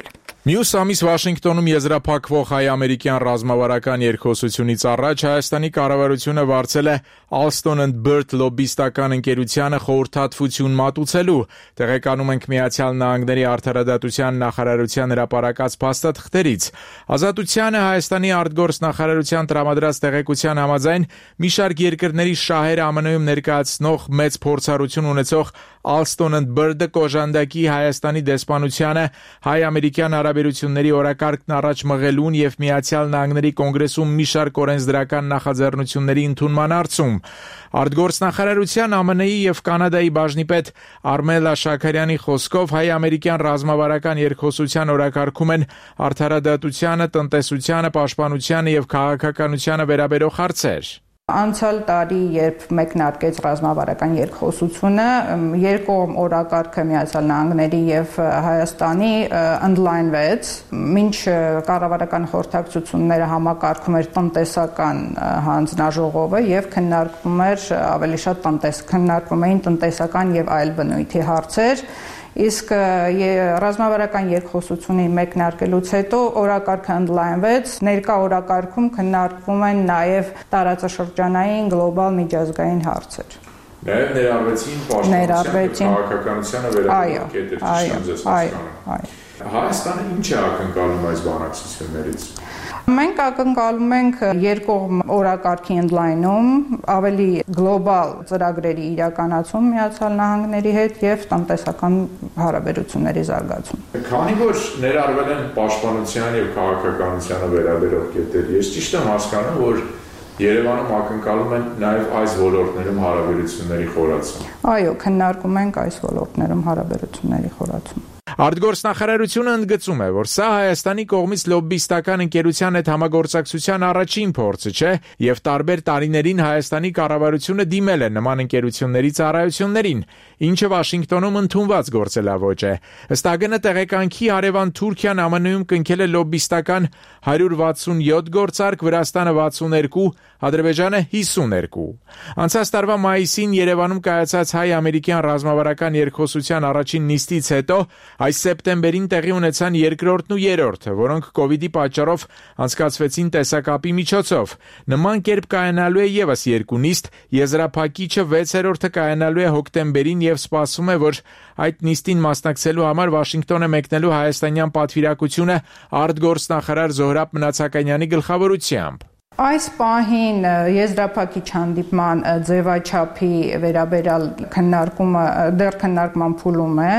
Մյուս ամիս Վաշինգտոնում եզրափակվող հայ-ամերիկյան ռազմավարական երկխոսությունից առաջ Հայաստանի կառավարությունը վարձել է Alston and Bird լոբբիստական ընկերությանը խորհրդատվություն մատուցելու։ Տեղեկանում ենք Միացյալ Նահանգների արդարադատության նախարարության հրապարակած փաստաթղթերից։ Ազատությանը Հայաստանի արտգործնախարարության տրամադրած տեղեկության համաձայն մի շարք երկրների շահեր ԱՄՆ-ում ներկայացնող մեծ փորձառություն ունեցող Alston and Bird-ը կոժանդակի Հայաստանի դեսպանությանը հայ-ամերիկյան հարաբերությունների օրակարգն առաջ մղելուն եւ Միացյալ Նահանգների կոնգրեսում մի շարք օրենսդրական նախաձեռնությունների ընդունման հարցում։ Արտգործնախարարության ԱՄՆ-ի եւ Կանադայի բաժնիպետ Արմելա Շաքարյանի խոսքով հայ-ամերիկյան ռազմավարական երկխոսության օրակարգում են արդարադատությանը, տնտեսությանը, պաշտպանությանը եւ քաղաքականությանը վերաբերող հարցեր։ Անցյալ տարի, երբ մեկնարկեց ռազմավարական երկխոսությունը, երկկողմ օրակարգը Միացյալ Նահանգների եւ Հայաստանի ընդլայնվեց, մինչ կառավարական խորհրդակցությունները համակարգում էր տնտեսական հանձնաժողովը եւ քննարկվում էր ավելի շատ տնտես քննարկվում էին տնտեսական եւ այլ բնույթի հարցեր։ Իսկ ռազմավարական երկխոսությունի մեկնարկելուց հետո օրակարգը ընդլայնվեց, ներկա օրակարգում քննարկվում են նաև տարածաշրջանային գլոբալ միջազգային հարցեր։ Նաև ներառվեցին պաշտպանության քաղաքականությանը վերաբերող կետեր, ճիշտ եմ։ Հայաստանը ինչ է ակնկալում այս բանակցություններից։ Մենք ակնկալում ենք երկկողմ օրակարգի ընդլայնում, ավելի գլոբալ ծրագրերի իրականացում Միացյալ Նահանգների հետ եւ տնտեսական հարաբերությունների զարգացում։ Քանի որ ներառվել են պաշտպանության եւ քաղաքականությանը վերաբերող կետեր, ես ճիշտ եմ հասկանում, որ Երևանում ակնկալում են նաեւ այս ոլորտներում հարաբերությունների խորացում։ Այո, քննարկում ենք այս ոլորտներում հարաբերությունների խորացում։ Արտգործնախարարությունը ընդգծում է, որ սա Հայաստանի կողմից լոբբիստական ընկերության հետ համագործակցության առաջին փորձը չէ եւ տարբեր տարիներին Հայաստանի կառավարությունը դիմել է նման ընկերությունների ծառայություններին, ինչը Վաշինգտոնում ընդունված գործելավոճ է։ Ըստ ԱԳՆ տեղեկանքի հարևան Թուրքիան ԱՄՆ-ում կնքել է լոբբիստական հարյուր վաթսունյոթ գործարք, Վրաստանը վաթսուներկու, Ադրբեջանը հիսուներկու։ Անցած տարվա մայիսին Երևանում կայացած հայ-ամերիկյան ռազմավարական երկխոսության առաջին նիստից հետո այս սեպտեմբերին տեղի ունեցան երկրորդն ու երրորդը, որոնք կոവിഡ്ի պատճառով անցկացվեցին տեսակապի միջոցով։ Նման կերպ կայանալու է եւս երկու նիստ, եզրափակիչը վեցերորդը կայանալու է հոկտեմբերին եւ սպասվում է, որ այդ նիստին մասնակցելու համար Վաշինգտոն է մեկնելու հայաստանյան պատվիրակությունը արտգործնախարար Զոհրաբ Մնացականյանի գլխավորությամբ։ Այս պահին եզրափակիչ հանդիպման ձևաչափի վերաբերյալ քննարկումը դեռ քննարկման փուլում է։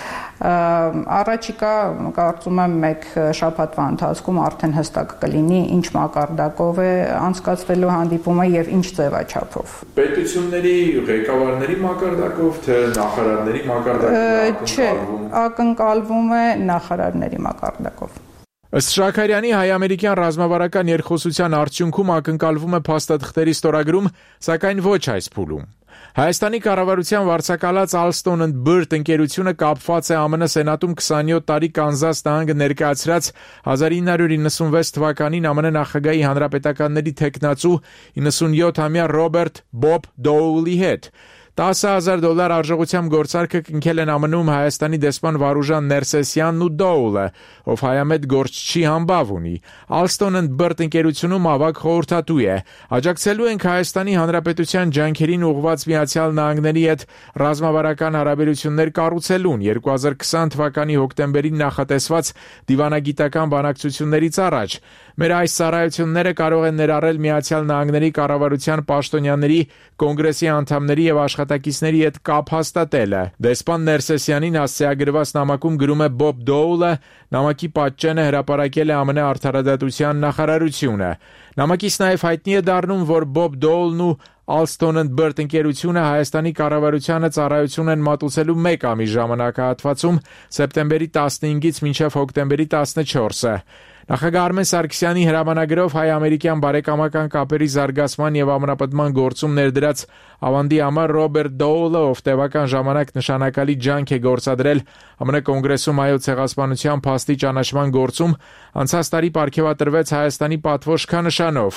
Առաջիկա կարծում եմ մեկ շաբաթվա ընթացքում արդեն հստակ կլինի ինչ մակարդակով է անցկացվելու հանդիպումը եւ ինչ ձևաչափով։ Պետությունների ղեկավարների մակարդակով թե նախարարների մակարդակով։ Չէ, ակնկալվում է նախարարների մակարդակով։ Ըստ Շաքարյանի հայ-ամերիկյան ռազմավարական երկխոսության արդյունքում ակնկալվում է փաստաթղթերի ստորագրում, սակայն ոչ այս փուլում։ Հայաստանի կառավարության վարձակալած Alston and Bird ընկերությունը կապված է ԱՄՆ Սենատում քսանյոթ տարի Կանզաս նահանգը ներկայացրած հազար ինը հարյուր իննսունվեց թվականին ԱՄՆ նախագահի հանրապետականների թեկնածու իննսունյոթամյա Ռոբերտ Բոբ Դոուլի հետ։ տասը հազար դոլար արժողությամբ գործարքը կնքել են ԱՄՆ-ում Հայաստանի դեսպան Վարուժան Ներսեսյանն ու Դոուլը, ով հայամետ գործչի համբավ ունի։ Alston and Bird ընկերությունում ավագ խորհրդատու է։ Աջակցելու ենք Հայաստանի Հանրապետության ջանքերին ուղղված Միացյալ Նահանգների հետ ռազմավարական հարաբերություններ կառուցելուն երկու հազար քսան թվականի հոկտեմբերին նախատեսված դիվանագիտական բանակցություններից առաջ։ Մեր այս ծառայությունները կարող են ներառել Միացյալ Նահանգների կառավարության պաշտոնյաների, կոնգրեսի անդամների եւ աշխատակիցների հետ կապ հաստատելը։ Դեսպան Ներսեսյանին հասցեագրված նամակում գրում է Բոբ Դոուլը, նամակի պատճենը հրապարակել է ԱՄՆ արդարադատության նախարարությունը։ Նամակից նաև հայտնի է դառնում, որ Բոբ Դոուլն ու Alston and Bird ընկերությունը Հայաստանի կառավարությանը ծառայություն են մատուցելու մեկ ամիս ժամանակահատվածում սեպտեմբերի տասնհինգից մինչև հոկտեմբերի տասնչորսը։ Նախագահ Արմեն Սարգսյանի հրամանագրով հայ-ամերիկյան բարեկամական կապերի զարգացման եւ ամրապնդման գործում ներդրած ավանդի համար Ռոբերտ Դոուլը, ով տևական ժամանակ նշանակալի ջանք է գործադրել ԱՄՆ կոնգրեսում հայոց ցեղասպանության փաստի ճանաչման գործում, անցած տարի պարգևատրվեց Հայաստանի պատվոշքանշանով։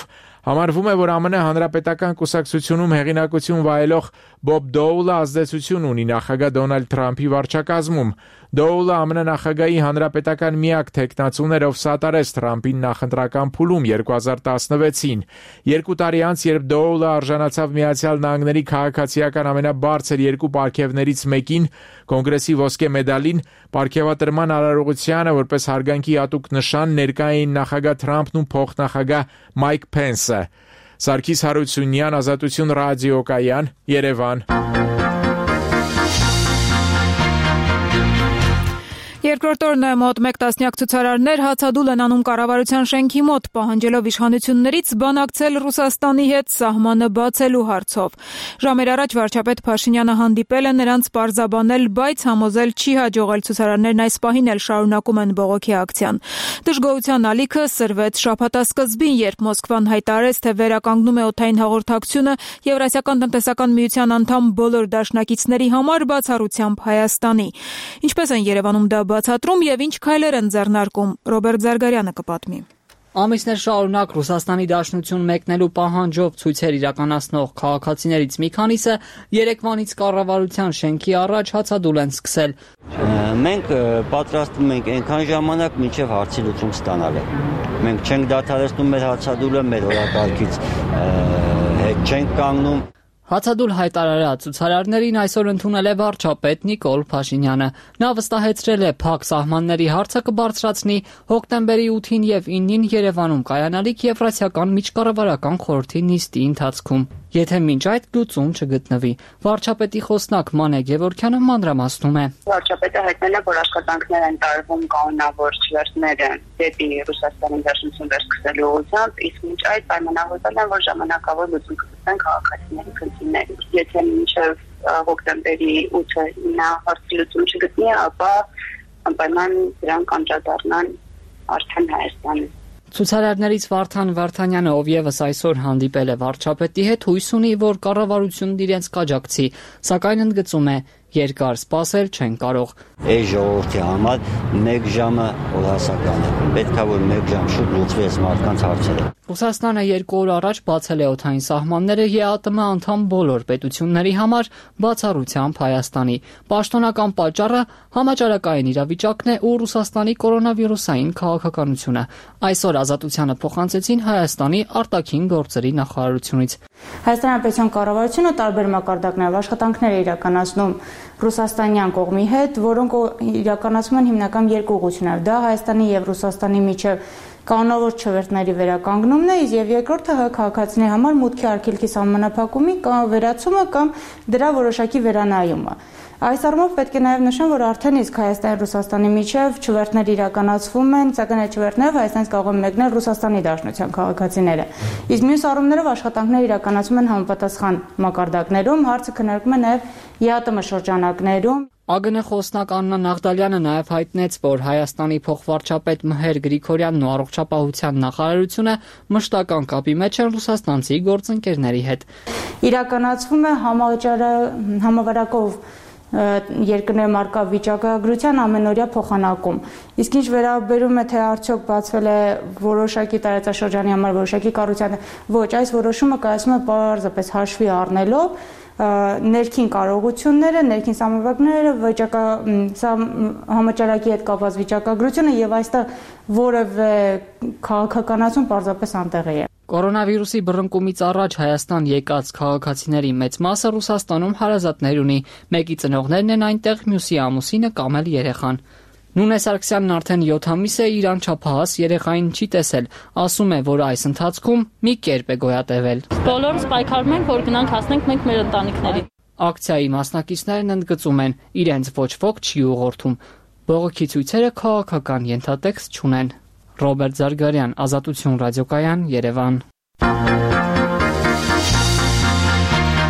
Համարվում է, որ ԱՄՆ հանրապետական կուսակցությունում հեղինակություն վայելող Բոբ Դոուլը ազդեցություն ունի նախագահ Դոնալդ Թրամփի վարչակազմում։ Դոուլը ԱՄՆ նախագահի հանրապետական միակ թեկնածուն էր, ով սատարեց Թրամփին նախընտրական փուլում երկու հազար տասնվեցին։ Երկու տարի անց, երբ Դոուլը արժանացավ Միացյալ Նահանգների քաղաքացիական ամենաբարձր երկու պարգևներից մեկին, Կոնգրեսի ոսկե մեդալին, պարգևատրման արարողությանը որպես հարգանքի հատուկ նշան ներկա էին նախագահ Թրամփն ու փոխնախագահ Մայք Փենսը։ Սարգիս Հարությունյան, Ազատություն ռադիոկայան, Երևան։ Երկրորդ օրն է մոտ մեկ տասնյակ ցուցարարներ հացադուլ են անում կառավարության շենքի մոտ, պահանջելով իշխանություններից բանակցել Ռուսաստանի հետ սահմանը բացելու հարցով։ Ժամեր առաջ վարչապետ Փաշինյանը հանդիպել է նրանց պարզաբանել, բայց համոզել չի հաջողել, ցուցարարներն այս պահին էլ շարունակում են բողոքի ակցիան։ Դժգոհության ալիքը սրվեց շաբաթասկզբին, երբ Մոսկվան հայտարարեց, թե վերականգնում է օդային հաղորդակցությունը Եվրասիական տնտեսական միության անդամ բոլոր դաշնակիցների համար բացառությամբ Հայաստանի։ Ինչպես են Երևանում դա բացատրում եւ ինչ քայլեր են ձեռնարկում, Ռոբերտ Զարգարյանը կպատմի։ Ամիսներ շարունակ Ռուսաստանի Դաշնություն մեկնելու պահանջով ցույցեր իրականացնող քաղաքացիներից մի քանիսը երեկվանից կառավարության շենքի առաջ հացադուլ են սկսել։ Մենք պատրաստվում ենք այնքան ժամանակ, մինչև հարցի լուծում ստանալը։ Մենք չենք դադարեցնում մեր հացադուլը, մեր օրակարգից հետ չենք կանգնում։ Հացադուլ հայտարարած ցուցարարներին այսօր ընդունել է վարչապետ Նիկոլ Փաշինյանը։ Նա վստահեցրել է փակ սահմանների հարցը կբարձրացնի հոկտեմբերի ութին եւ իննին Երևանում կայանալիք Եվրասիական միջկառավարական խորհրդի նիստի ընթացքում, եթե մինչ այդ լուծում չգտնվի։ Վարչապետի խոսնակ Մանե Գևորգյանը մանրամասնում է։ Վարչապետը հայտնել է, որ աշխատանքներ են տարվում կանոնավոր չվերթները դեպի Ռուսաստանի Դաշնություն վերսկսելու ուղղությամբ, իսկ մինչ այդ պայմանավորվել են, որ ժամանակավոր լուծում կգտնեն քաղաքացիների խնդիրներին։ Եթե մինչև հոկտեմբերի ութը նա հարցի լուծում չգտնի, ապա անպայման դրանք անդրադառնան արդեն Հայաստանը։ Ցուցարարներից Վարդան Վարդանյանը, ով եւս այսօր հանդիպել է վարչապետի հետ, հույս ունի, որ կառավարությունն իրենց կաջակցի, սակայն ընդգծում է, երկար սպասել չեն կարող։ Այս ժողովրդի համար մեկ ժամը օրհասական է։ Պետք է որ մեկ ժամ շուտ լուծվի այս մարդկանց հարցերը։ Ռուսաստանը երկու օր առաջ բացել է օդային սահմանները ԵԱՏՄ անդամ բոլոր պետությունների համար, բացառությամբ Հայաստանի։ Պաշտոնական պատճառը համաճարակային իրավիճակն է ու Ռուսաստանի կորոնավիրուսային քաղաքականությունը։ Այսօր Ազատությանը փոխանցեցին Հայաստանի արտաքին գործերի նախարարությունից։ Հայաստանի Հանրապետության կառավարությունը տարբեր մակարդակներով աշխատանքներ է իրականացնում ռուսաստանյան կողմի հետ, որոնք իրականացում են հիմնական երկու ուղղություններով։ Դա Հայաստանի եւ Ռուսաստանի միջև կանոնավոր չվերթների վերականգնումն է, եւ երկրորդը քաղաքացիների համար մուտքի արգելքի սահմանափակումի կամ վերացումը կամ դրա որոշակի վերանայումը։ Այս առումով պետք է նաև նշեմ, որ արդեն իսկ Հայաստանի եւ Ռուսաստանի միջև չվերթներ իրականացվում են, սակայն այդ չվերթներով Հայաստանից կարող են մեկնել Ռուսաստանի Դաշնության քաղաքացիները։ Իսկ մյուս առումներով աշխատանքներ իրականացում են համապատասխան մակարդակներում, հարցը քննարկվում է նաև ԵԱՏՄ շրջանակներում։ ԱԳՆ խոսնակ Աննա Նաղդալյանը նաև հայտնեց, որ Հայաստանի փոխվարչապետ Մհեր Գրիգորյանն ու առողջապահության նախարարությունը մշտական կապի մեջ են ռուսաստանցի գործընկերների հետ։ Իրականացվում է համավարակով երկրների մարկա վիճակագրության ամենօրյա փոխանակում։ Իսկ ինչ վերաբերում է, թե արդյոք բացվել է որոշակի տարածաշրջանի համար որոշակի կառույցան, ոչ, այս որոշումը կայացվում է պարզապես հաշվի առնելով ներքին կարողությունները, ներքին սահմանափակները, վիճակա համաճարակի հետ կապված վիճակագրությունը եւ այստեղ որևէ քաղաքականացում պարզապես անտեղի է։ Կորոնավիրուսի բռնկումից առաջ Հայաստան եկած քաղաքացիների մեծ մասը Ռուսաստանում հարազատներ ունի, մեկի ծնողներն են այնտեղ, մյուսի ամուսինը կամ էլ երեխան։ Նունե Սարգսյանն արդեն յոթ ամիս է իր անչափահաս երեխային չի տեսել, ասում է, որ այս ընթացքում մի կերպ է գոյատևել։ Բոլորս պայքարում ենք, որ գնանք հասնենք մենք մեր ընտանիքներին։ Ակցիայի մասնակիցներն ընդգծում են, իրենց ոչ ոք չի ուղղորդում։ Բողոքի ցույցերը քաղաքական ենթատեքստ չունեն։ Ռոբերտ Զարգարյան, Ազատություն ռադիոկայան, Երևան։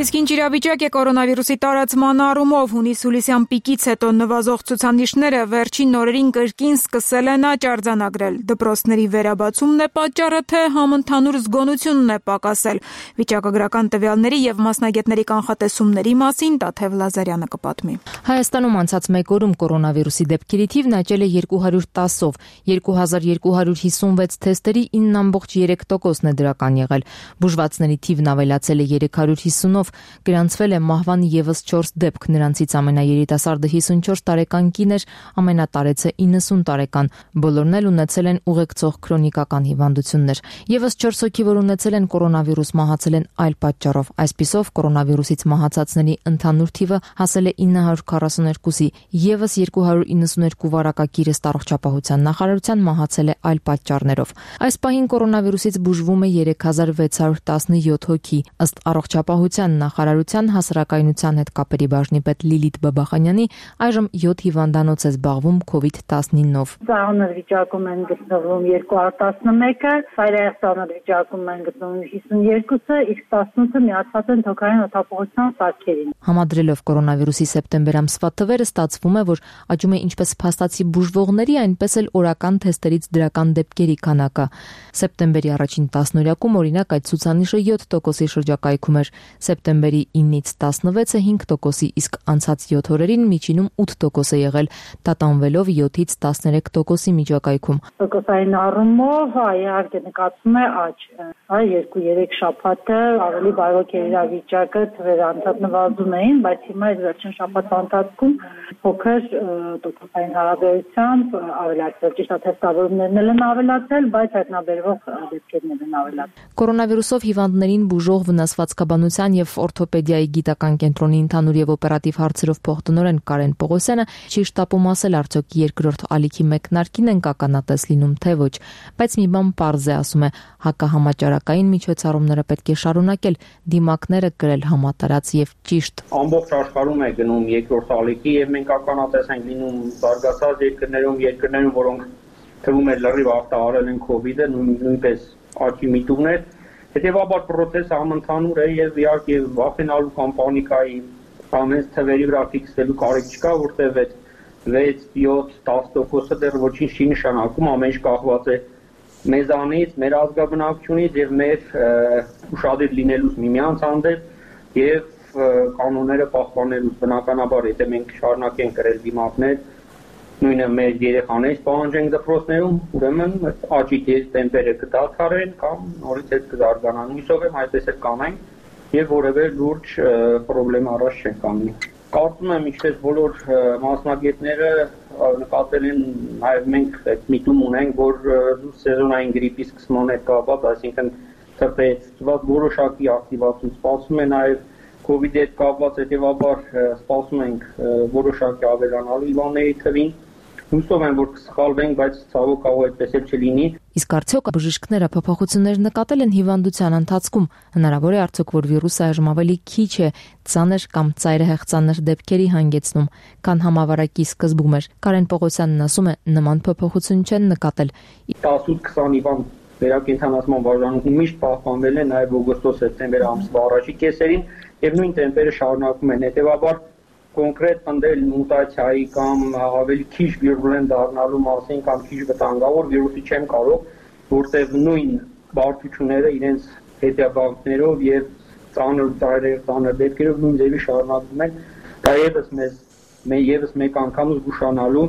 Իսկ ինչ իրավիճակ է կորոնավիրուսի տարածման առումով, հունիս-հուլիսյան պիկից հետո նվազող ցուցանիշները վերջին օրերին կրկին սկսել են աճ արձանագրել։ Դպրոցների վերաբացումն է պատճառը, թե համընդհանուր զգոնությունն է պակասել։ Վիճակագրական տվյալների եւ մասնագետների կանխատեսումների մասին Տաթև Լազարյանը կպատմի։ Հայաստանում անցած մեկ օրում կորոնավիրուսի դեպքերի թիվն աճել է երկու հարյուր տասով, երկու հազար երկու հարյուր հիսունվեց թեստերի ինը ամբողջ երեք տոկոսն է դրական եղել։ Բուժվածների թիվն ավելացել է երեք հարյուր հիսունով, գրանցվել է մահվան ևս չորս դեպք, նրանցից ամենաերիտասարդը հիսունչորս տարեկան կին էր, ամենատարեցը իննսուն տարեկան, բոլորն էլ ունեցել են ուղեկցող քրոնիկական հիվանդություններ։ ԵՒս չորս հոգի, որ ունեցել են կորոնավիրուս, մահացել են այլ պատճառով։ Այսպիսով կորոնավիրուսից մահացածների ընդհանուր թիվը հասել է ինը հարյուր քառասուներկուսի, ևս երկու հարյուր իննսուներկու վարակակիր ըստ առողջապահության նախարարության մահացել է այլ պատճառներով։ Այս պահին կորոնավիրուսից բուժվում է երեք հազար վեց հարյուր տասնյոթ հոգի, ըստ առողջապահության նախարարության հասարակայնության հետ կապերի բաժնի պետ Լիլիթ Բաբախանյանի այժմ յոթ հիվանդանոց է զբաղվում քովիդ տասնինով։ Ծանր վիճակում են գտնվում երկու հարյուր տասնմեկը, սայրահեղ ծանր վիճակում են գտնվում հիսունյոթը, իսկ տասնութը միացած են թոքային օդապողության սարքերին։ Համադրելով կորոնավիրուսի սեպտեմբեր ամսվա թվերը, ստացվում է, որ աճում է ինչպես փաստացի բուժվողների, այնպես էլ օրական թեստերից դրական դեպքերի քանակը։ Սեպտեմբերի առաջին տասնօրյակում օրինակ այդ ցուցանիշը յոթ տոկոսի շրջակայքում էր, սեպտեմբերի ինից տասնվեցը հինգ տոկոսի, իսկ անցած յոթ օրերին միջինում ութ տոկոս է եղել, տատանվելով յոթից տասներեք տոկոսի միջակայքում։ Տոկոսային առումով իհարկե նկատվում է աճ, այ երկու-երեք շաբաթը ավելի բարոյ էր իրավիճակը, թվերը անդադ նվազում էին, բայց հիմա այս վերջին շաբաթվա ընթացքում փոքր տոկոսային հարաբերությամբ ավելացել, ճիշտ է, թեստավորումներն են ավելացել, բայց հայտնաբերվող դեպքերն են ավելացել։ Կորոնավիրուսով հիվանդներին բուժող վնասվածքաբանության եւ օրթոպեդիայի գիտական կենտրոնի ընդհանուր եւ օպերատիվ հարցերով փոխտնօրեն Կարեն Պողոսյանը չի շտապում ասել, արդյոք երկրորդ ալիքի մեկնարկին են կականատես լինում, թե ոչ, բայց մի բան պարզ է, ասում է, հակահամաճարակային միջոցառումները պետք է շարունակել, դիմակները գրել համատարած եւ ճիշտ։ Ամբողջ աշխարհում է գնում երկրորդ ալիքի եւ մենք ականատես ենք լինում զարգացած երկրներում, երկրներում, որոնք թվում է լրիվ արտահարել են քովիդը, նույնպես աճի միտումներ։ Հետևաբար պրոցեսը համընդհանուր է եւ իհարկե վախենալու կամ պանիկայի ամեն թվերի վրա ֆիքսելու կարիք չկա, որտեղ վեց, յոթ, տասը տոկոսը դեռ ոչինչ չի նշանակում, ամեն ինչ կախված է մեզանից, մեր ազգաբնակչությունից եւ մեր ուշադիր լինելուց միմյանց հանդեպ եւ կանոնները պահպանելուց։ Բնականաբար, եթե մենք շարունակենք գրել դիմակներ, նույնը մեր երեխաներից պահանջենք դպրոցներում, ուրեմն աճի տեմպերը կդադարեն կամ նորից հետ կզարգանան։ Հույսով եմ այդպես էլ կանենք եւ որևէ լուրջ խնդրեմ առաջ չեն կանգնի։ Կարծում եմ, ինչպես բոլոր մասնագետները նկատել են, նաև մենք այդ միտում ունենք, որ սեզոնային գրիպի սկսման հետ կապված, այսինքն թփեցված որոշակի ակտիվացում սպասում է, նաև COVID-ի հետ կապված, հետևաբար սպասում ենք որոշակի ավելանալու հիվանդների թվին։ Հուսով եմ, որ կսխալվենք, բայց ցավոք կարող այդպես էլ չլինի։ Իսկ արդյոք բժիշկները փոփոխություններ նկատել են հիվանդության ընթացքում, հնարավոր է արդյոք, որ վիրուսը այժմ ավելի քիչ է, ծանր կամ ծայրահեղ ծանր դեպքերի հանգեցնում, քան համավարակի սկզբում էր։ Կարեն Պողոսյանն ասում է, նման փոփոխություն չեն նկատել։ տասը քսան հիվանդ վերակենդանացման վարժանքն միշտ պահպանվել է նաև օգոստոս-սեպտեմբեր ամսվա առաջի կեսերին եւ նույն տեմպերը շարունակվում են։ Հետևաբար կոնկրետ ընդել մուտացիայի կամ ավելի քիչ վիրուլենտ դառնալու մասին կամ քիչ վտանգավոր վիրուսի չեմ կարող, որտեղ նույն բարդությունները իրենց հետևանքներով եւ ծանր ծայրեր ծանր դեպքերով նույն ձևի շարունակվում են։ Դա եւս մեզ մեր եւս մեկ անգամ զգուշանալու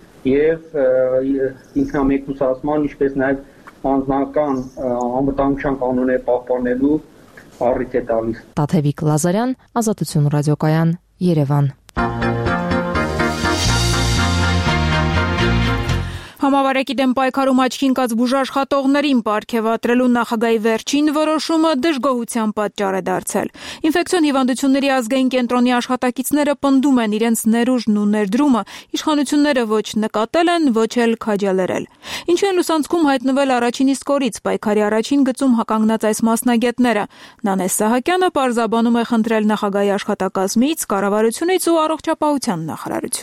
եւ ինքնամեկուսացման, ինչպես նաեւ անձնական անվտանգության կանոնները պահպանելու առիթ է տալիս։ Տաթևիկ Լազարյան, Ազատություն ռադիոկայան, Երևան։ Համավարակի դեմ պայքարում աչքի ընկած բուժաշխատողներին պարգևատրելու նախագահի վերջին որոշումը դժգոհության պատճառ է դարձել։ Ինֆեկցիոն հիվանդությունների ազգային կենտրոնի աշխատակիցները պնդում են իրենց ներուժն ու ներդրումը իշխանությունները ոչ նկատել են, ոչ էլ քաջալերել։ Ինչու են լուսանցքում հայտնվել առաջին իսկ օրից պայքարի առաջին գծում հականգնած այս մասնագետները։ Նանես Սահակյանը պարզաբանում է խնդրել նախագահի աշխատակազմից, կառավարությունից ու առողջապահության նախարարությունից։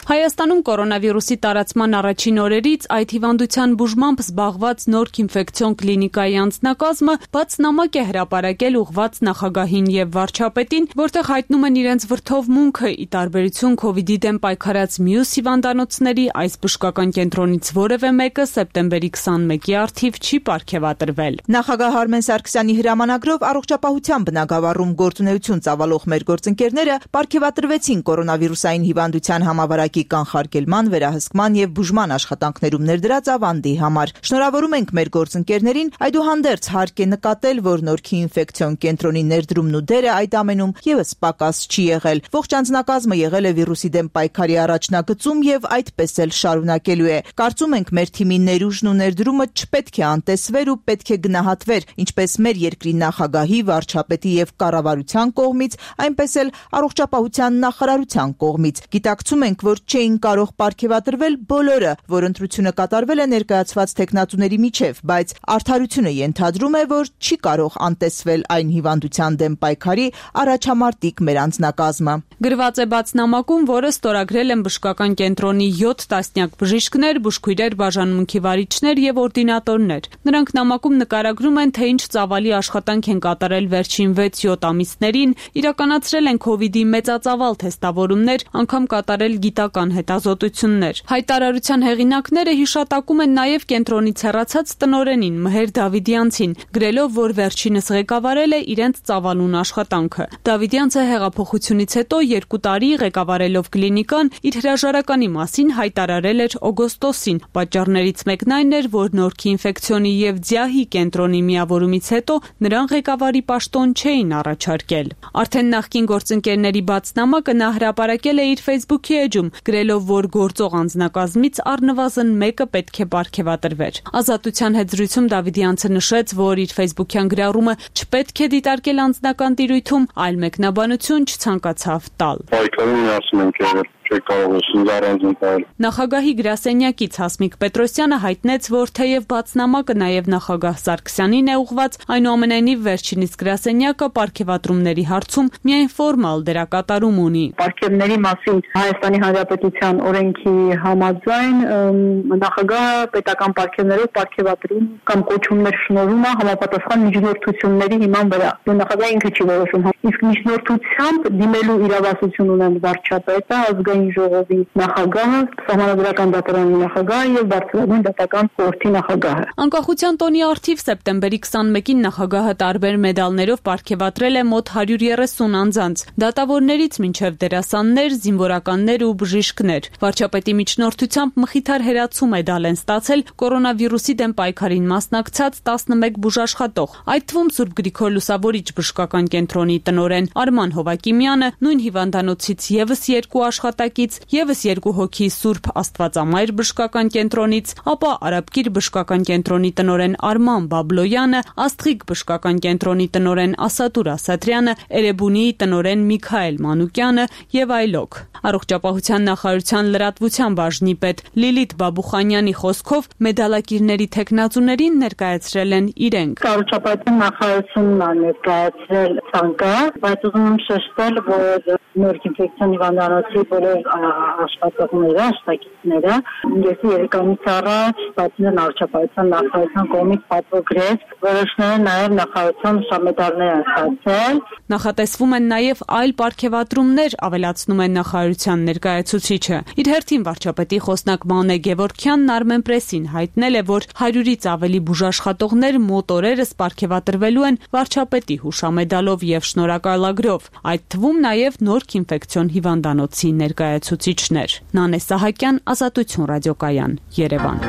Հայաստանում կորոնավիրուսի տարածման առաջին օրերից այդ հիվանդության բուժմամբ զբաղված Նորք ինֆեկցիոն կլինիկայի անձնակազմը բաց նամակ է հրապարակել ուղղված նախագահին եւ վարչապետին, որտեղ հայտնում են իրենց վրդովմունքը ի տարբերություն Քովիդի դեմ պայքարած մյուս հիվանդանոցների, այս բժշկական կենտրոնից որևէ մեկը սեպտեմբերի քսանմեկի առթիվ չի պարգևատրվել։ Նախագահ Արմեն Սարգսյանի հրամանագրով առողջապահության բնագավառում գործունեություն ծավալող մեր գործընկերները պարգևատրվեցին կորոնավիրուսային հիվանդության համավարակի կանխարգելման, վերահսկման եւ բուժման աշխատանքներում ներդրած ավանդի համար։ Շնորհավորում ենք մեր գործընկերներին, այդուհանդերձ հարկ է նկատել, որ Նորքի ինֆեկցիոն կենտրոնի ներդրումն ու դերը այդ ամենում եւս պակաս չի եղել։ Ողջ անձնակազմը եղել է վիրուսի դեմ պայքարի առաջնագծում եւ այդպես էլ շարունակելու է։ Կարծում ենք մեր թիմի ներուժն ու ներդրումը չպետք է անտեսվեր ու պետք է գնահատվեր, ինչպես մեր երկրի նախագահի, վարչապետի եւ կառավարության կողմից, այնպես էլ առողջապահության նախարարության կողմից։ Գիտակցում ենք, որ չէին կարող պարգևատրվել բոլորը, որ ընտրությունը կատարվել է ներկայացված տեխնատուների միջև, բայց արդարությունը ենթադրում է, որ չի կարող անտեսվել այն հիվանդության դեմ պայքարի առաջամարտիկ մեր անձնակազմը։ Գրված է բաց նամակում, որը ստորագրել են բժշկական կենտրոնի յոթ տասնյակ բժիշկներ, բուժքույրեր, բաժանմունքի վարիչներ եւ օրդինատորներ։ Նրանք նամակում նկարագրում են, թե ինչ ծավալի աշխատանք են կատարել վերջին վեց-յոթ ամիսներին, իրականացրել են Քովիդի մեծածավալ թեստավորումներ, անգամ կատարել գիտական հետազոտություններ։ Հայտարարության հեղինակները հիշատակում են նաև կենտրոնից հեռացած տնօրենին Մհեր Դավիդյանցին, գրելով, որ վերջինս ղեկավարել է իրենց ծավալուն աշխատանքը։ Դավիդյանցը հեղափոխությունից հետո երկու տարի ղեկավարելով կլինիկան իր հրաժարականի մասին հայտարարել էր օգոստոսին։ Պատճառներից մեկն այն էր, որ Նորքի ինֆեկցիոնի եւ Ձիահի կենտրոնի միավորումից հետո նրան ղեկավարի պաշտոն չէին առաջարկել։ Արդեն նախկին գործընկերների բաց նամակը նա հրապարակել է իր Facebook-ի էջում, գրելով, որ գործող անձնակազմից առնվազն մեկը պետք է պարգևատրվեր։ Ազատության հետ զրույցում Դավիդյանցը նշեց, որ իր Facebook-յան գրառումը չպետք է դիտարկել անձնական տիրույթում, այլ մեկնաբանություն չցանկացավ տալ։ Պայքարում միասին ենք եղել։ Նախագահի գրասենյակից Հասմիկ Պետրոսյանը հայտնեց, որ թեև բացնամակը նաև նախագահ Սարգսյանին է ուղված, այնուամենայնիվ վերջինիս գրասենյակը պարգևատրումների հարցում միայն ֆորմալ դերակատարում ունի։ Պարգևների մասին Հայաստանի Հանրապետության օրենքի համաձայն նախագահը պետական պարգևներով պարգևատրում կամ կոչումներ շնորհում է համապատասխան միջնորդությունների հիման վրա։ Նախագահը ինքը չի որոշում։ Իսկ միջնորդությամբ դիմելու իրավասություն ունեն վարչապետը, ազգային ժողովի նախագահը, Սահմանադրական դատարանի նախագահը եւ Բարձրագույն դատական խորհրդի նախագահը։ Անկախության տոնի առթիվ սեպտեմբերի քսանմեկին նախագահը տարբեր մեդալներով պարգևատրել է մոտ հարյուր երեսուն անձանց, դատավորներից մինչև դերասաններ, զինվորականներ ու բժիշկներ։ Վարչապետի միջնորդությամբ մխիթար հերացու մեդալ են ստացել կորոնավիրուսի դեմ պայքարին մասնակցած տասնմեկ բուժաշխատող, այդ թվում Սուրբ Գրիգոր Լուսավորիչ բժշկական կենտրոնի տնօրեն Արման Հովակիմյանը, նույն հիվանդանոցից եւս երկու աշխատակից, եւս երկու հոգի Սուրբ Աստվածամայր բժշկական կենտրոնից, ապա Արաբկիր բժշկական կենտրոնի տնօրեն Արման Բաբլոյանը, Աստղիկ բժշկական կենտրոնի տնօրեն Ասատուր Ասատրյանը, Էրեբունիի տնօրեն Միքայել Մանուկյանը եւ այլոք։ Առողջապահության նախարարության լրատվության բաժնի պետ Լիլիթ Բաբուխանյանի խոսքով մեդալակիրների տեխնացուներին ներկայացրել են իրենք։ Առողջապահության նախարարությունն է ներկայացրել ցանկը, բայց ուզում եմ շեշտել, որ Նորք ինֆեկցիոն հիվանդանոցի բոլոր աշխատողները, աշխատակիցները ես երեք ամիս առաջ ստացել են առողջապահության նախարարության կողմից պատվոգրեր, որոշները նաև նախարարության շամեդալներ են ստացել։ Նախատեսվում են նաև այլ պարգևատրումներ, ավելացնում են նախարարության ներկայացուցիչը։ Իր հերթին վարչապետի խոսնակ Մանե Գևորգյանն Armenpress-ին հայտնել է, որ հարյուրից ավելի բուժաշխատողներ մոտ օրերս պարգևատրվելու են վարչապետի հուշամեդալով եւ շնորհակալագրով, այդ թվում նաև Նորք ինֆեկցիոն հիվանդանոցի ներկայացուցիչներ։ Նանե Սահակյան, Ազատություն ռադիոկայան, Երևան։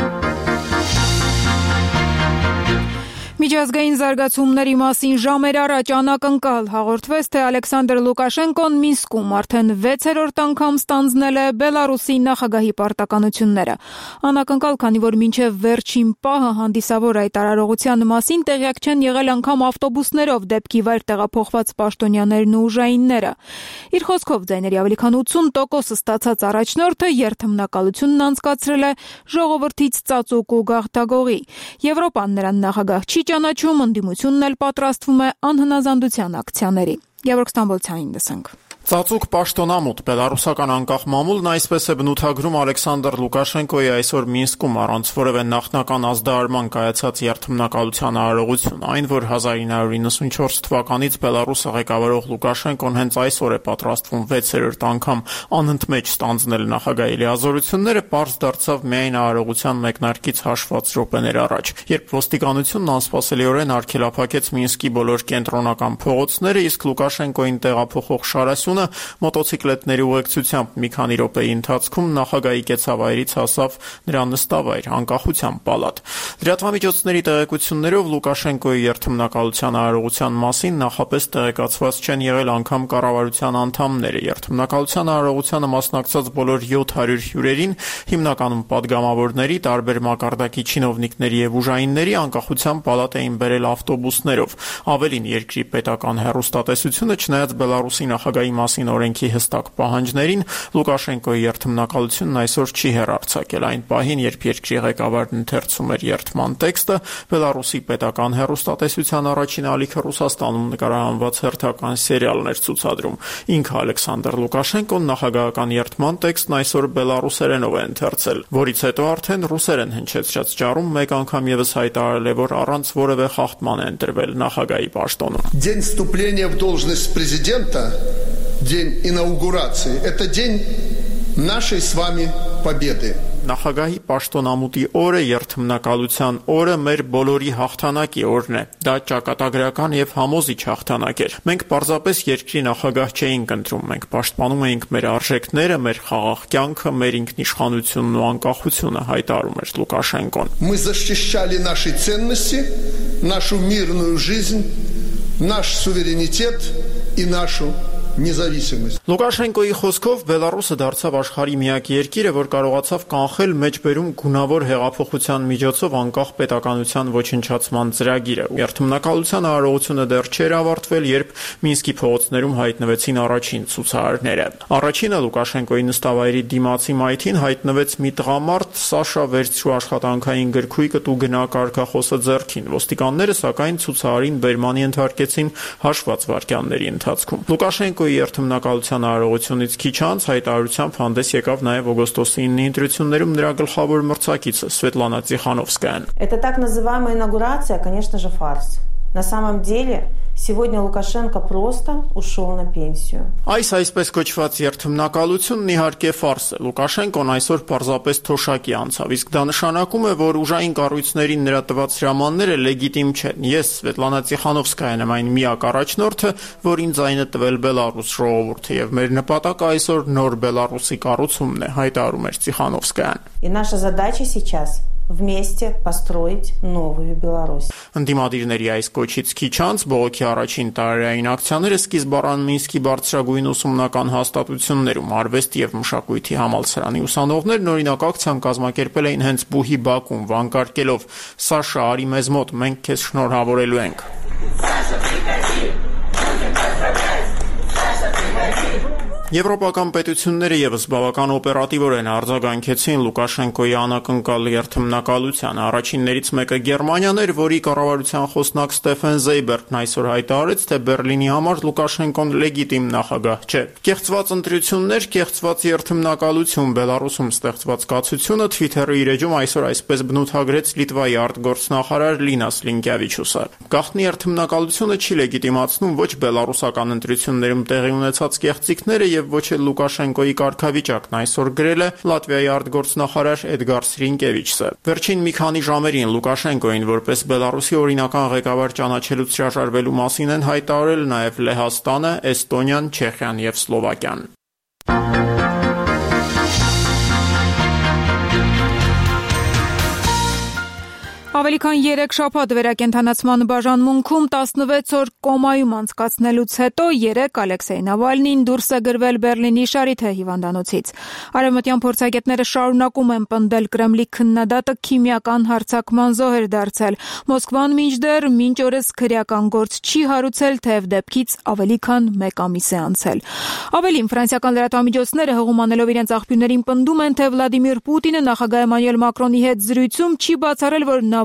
Միջազգային զարգացումների մասին ժամեր առաջ անակնկալ հաղորդվեց, թե Ալեքսանդր Լուկաշենկոն Մինսկում արդեն վեցերորդ անգամ ստանձնել է Բելարուսի նախագահի պարտականությունները։ Անակնկալ, քանի որ մինչև վերջին պահը հանդիսավոր հայտարարողության մասին տեղյակ չեն եղել անգամ ավտոբուսներով դեպքի վայր տեղափոխված պաշտոնյաներն ու ուժայինները։ Իր խոսքով ձայների ավելի քան ութսուն տոկոս ստացած առաջնորդը երթմնակալությունն անցկացրել է ժողովրդից ծածուկ ու գաղթագողի։ Եվրոպան նրան նախագահ չի ճանաչում, ընդդիմությունն էլ պատրաստվում է անհնազանդության ակցիաների։ Գևորգ Ստամբոլցյանին լսենք։ Ծածուկ պաշտոնամուտ բելարուսական անկախ մամուլն այսպես է բնութագրում Ալեքսանդր Լուկաշենկոյի այսօր Մինսկում առանց որևէ նախնական ազդարարման կայացած երթմնակալության արարողություն, այն որ հազար ինը հարյուր իննսունչորս թվականից Բելարուսը ղեկավարող Լուկաշենկոն հենց այսօր է պատրաստվում վեցերորդ անգամ անընդմեջ ստանձնել նախագահի լիազորությունները, պարզ դարձավ միայն արարողության մեկնարկից հաշված րոպեներ առաջ, երբ ոստիկանությունն անսպասելիորեն արգելափակեց Մինսկի բոլոր կենտրոնական փողոցները, իսկ Լուկաշենկոյին տեղափոխող շարասյունը մոտոցիկլետների ուղեկցությամբ մի քանի րոպեի ընթացքում նախագահի կեցավայրից հասավ նրա նստավայր անկախության պալատ։ Լրատվամիջոցների տեղեկություններով Լուկաշենկոյի երթմնակալության արարողության մասին նախապես տեղեկացված չեն եղել անգամ կառավարության անդամները։ Երթմնակալության արարողությանը մասնակցած բոլոր յոթ հարյուր հյուրերին, հիմնականում падգամավորների, տարբեր մակարդակի չինովնիկների եւ ուժայինների անկախության պալատ էին բերել ավտոբուսներով։ Ավելին, երկրի պետական հեռուստատեսությունը, չնայած Բելարուսի նախագահի մասին օրենքի հստակ պահանջներին, Լուկաշենկոյի երթմնակալությունն այսօր չի հեռարձակել։ Այն պահին, երբ երկրի ղեկավարն ընթերցում էր երթման տեքստը, Բելարուսի պետական հեռուստատեսության առաջին ալիքը Ռուսաստանում նկարահանված հերթական սերիալն էր ցուցադրում։ Ինքը Ալեքսանդր Լուկաշենկոն նախագահական երթման տեքստն այսօր բելարուսերենով է ընթերցել, որից հետո արդեն ռուսերեն հնչեցրած ճառում մեկ անգամ եւս հայտարարել է, որ առանց որևէ խախտման է ընտրվել նախագահի պաշտոնում։ День вступления в должность президента, день инаугурации, это день нашей с вами победы. Նախագահի պաշտոնամուտի օրը, երթմնակալության օրը մեր բոլորի հաղթանակի օրն է։ Դա ճակատագրական եւ համոզիչ հաղթանակ էր։ Մենք պարզապես երկրի նախագահ չէինք ընտրում, մենք պաշտպանում էինք մեր արժեքները, մեր խաղաղ կյանքը, մեր ինքնիշխանությունն ու անկախությունը, հայտարարում էր Լուկաշենկոն։ Мы защищали наши ценности, нашу мирную жизнь, наш суверенитет и нашу независимость. Լուկաշենկոյի խոսքով Բելարուսը դարձավ աշխարհի միակ երկիրը, որ կարողացավ կանխել մեջբերում գունավոր հեղափոխության միջոցով անկախ պետականության ոչնչացման ծրագիրը։ Երթմնակալության արարողությունը դեռ չէր ավարտվել, երբ Մինսկի փողոցներում հայտնվեցին առաջին ցուցարարները։ Առաջինը Լուկաշենկոյի նստավայրի դիմացի մայթին հայտնվեց մի տղամարդ, Սաշա վերցրու աշխատանքային գրքույկը ու գնա կարգախոսը ձեռքին։ Ոստիկանները սակայն ցուցարարին բերմանի ենթարկեցին հաշված վայրկյանների ընթացքում։ Լուկաշենկոյի երթմնակալության արարողությունից քիչ անց հայտարարությամբ հանդես եկավ նաև օգոստոսի ինը ընտրություններում նրա գլխավոր մրցակիցը Սվետլանա Տիխանովսկայան։ Это так называемая инаугурация, конечно же, фарс. На самом деле, сегодня Лукашенко просто ушел на пенсию. Այս այսպես կոչված երթմնակալությունն իհարկե ֆարս է։ Լուկաշենկոն այսօր պարզապես թոշակի անցավ, իսկ դա նշանակում է, որ ուժային կառույցներին նրա տված հրամանները լեգիտիմ չեն։ Ես Սվետլանա Տիխանովսկայան եմ այն միակ առաջնորդը, որին ձայնը տվել Բելարուս ժողովուրդը, եւ մեր նպատակը այսօր նոր Բելարուսի կառուցումն է, հայտարարում էր Տիխանովսկայան։ И наша задача сейчас вместе построить новую Беларусь. Ընդդիմադիրների այս կոչից քիչ անց բողոքի առաջին տարերային ակցիաները սկիզբ առան Մինսկի բարձրագույն ուսումնական հաստատություններում, արվեստի եւ մշակույթի համալսարանի ուսանողներն օրինակ ակցիան կազմակերպել էին հենց Բուհի բակում, վանկարկելով «Սաշա, արի մեզ մոտ, մենք քեզ շնորհավորելու ենք»։ Եվրոպական պետությունները եւս բավական օպերատիվորեն արձագանքեցին Լուկաշենկոյի անակնկալ երթմնակալությանը։ Առաջիններից մեկը Գերմանիան էր, որի կառավարության խոսնակ Ստեֆեն Զեյբերտն այսօր հայտարարեց, թե Բերլինի համար Լուկաշենկոն լեգիտիմ նախագահ չէ։ Կեղծված ընտրություններ, կեղծված երթմնակալություն, Բելարուսում ստեղծված կացությունը Twitter-ի իր էջում այսօր այսպես բնութագրեց Լիտվայի արտգործնախարար Լինաս Լինկևիչուսը։ Գաղտնի երթմնակալությունը չի լեգիտիմացնում ոչ բելարուսական ընտրություններում տեղի ունեցած կեղծիքները եւ ոչ էլ Լուկաշենկոյի կարգավիճակն, այսօր գրել է Լատվիայի արտգործնախարար Էդգար Սրինկևիչը։ Վերջին մի քանի ժամերին Լուկաշենկոյին որպես Բելարուսի օրինական ղեկավար ճանաչելուց հրաժարվելու մասին են հայտարարել նաև Լեհաստանը, Էստոնիան, Չեխիան եւ Սլովակիան։ Ավելի քան երեք շաբաթ վերակենդանացման բաժանմունքում տասնվեց օր կոմայում անցկացնելուց հետո երեկ Ալեքսեյ Նավալնին դուրս է գրվել Բերլինի Շարիթե հիվանդանոցից։ Արևմտյան փորձագետները շարունակում են պնդել Կրեմլի քննադատը քիմիական հարձակման զոհ էր դարձել։ Մոսկվան մինչդեռ մինչ օրս քրեական գործ չի հարուցել, թեև դեպքից ավելի քան մեկ ամիս է անցել։ Ավելին, ֆրանսիական լրատվամիջոցները հղումանելով իրենց աղբյուրներին պնդում են, թե Վլադիմիր Պուտինը նախագահ Էմանուել Մակրոնի հետ զրույցում չի բացառել, որ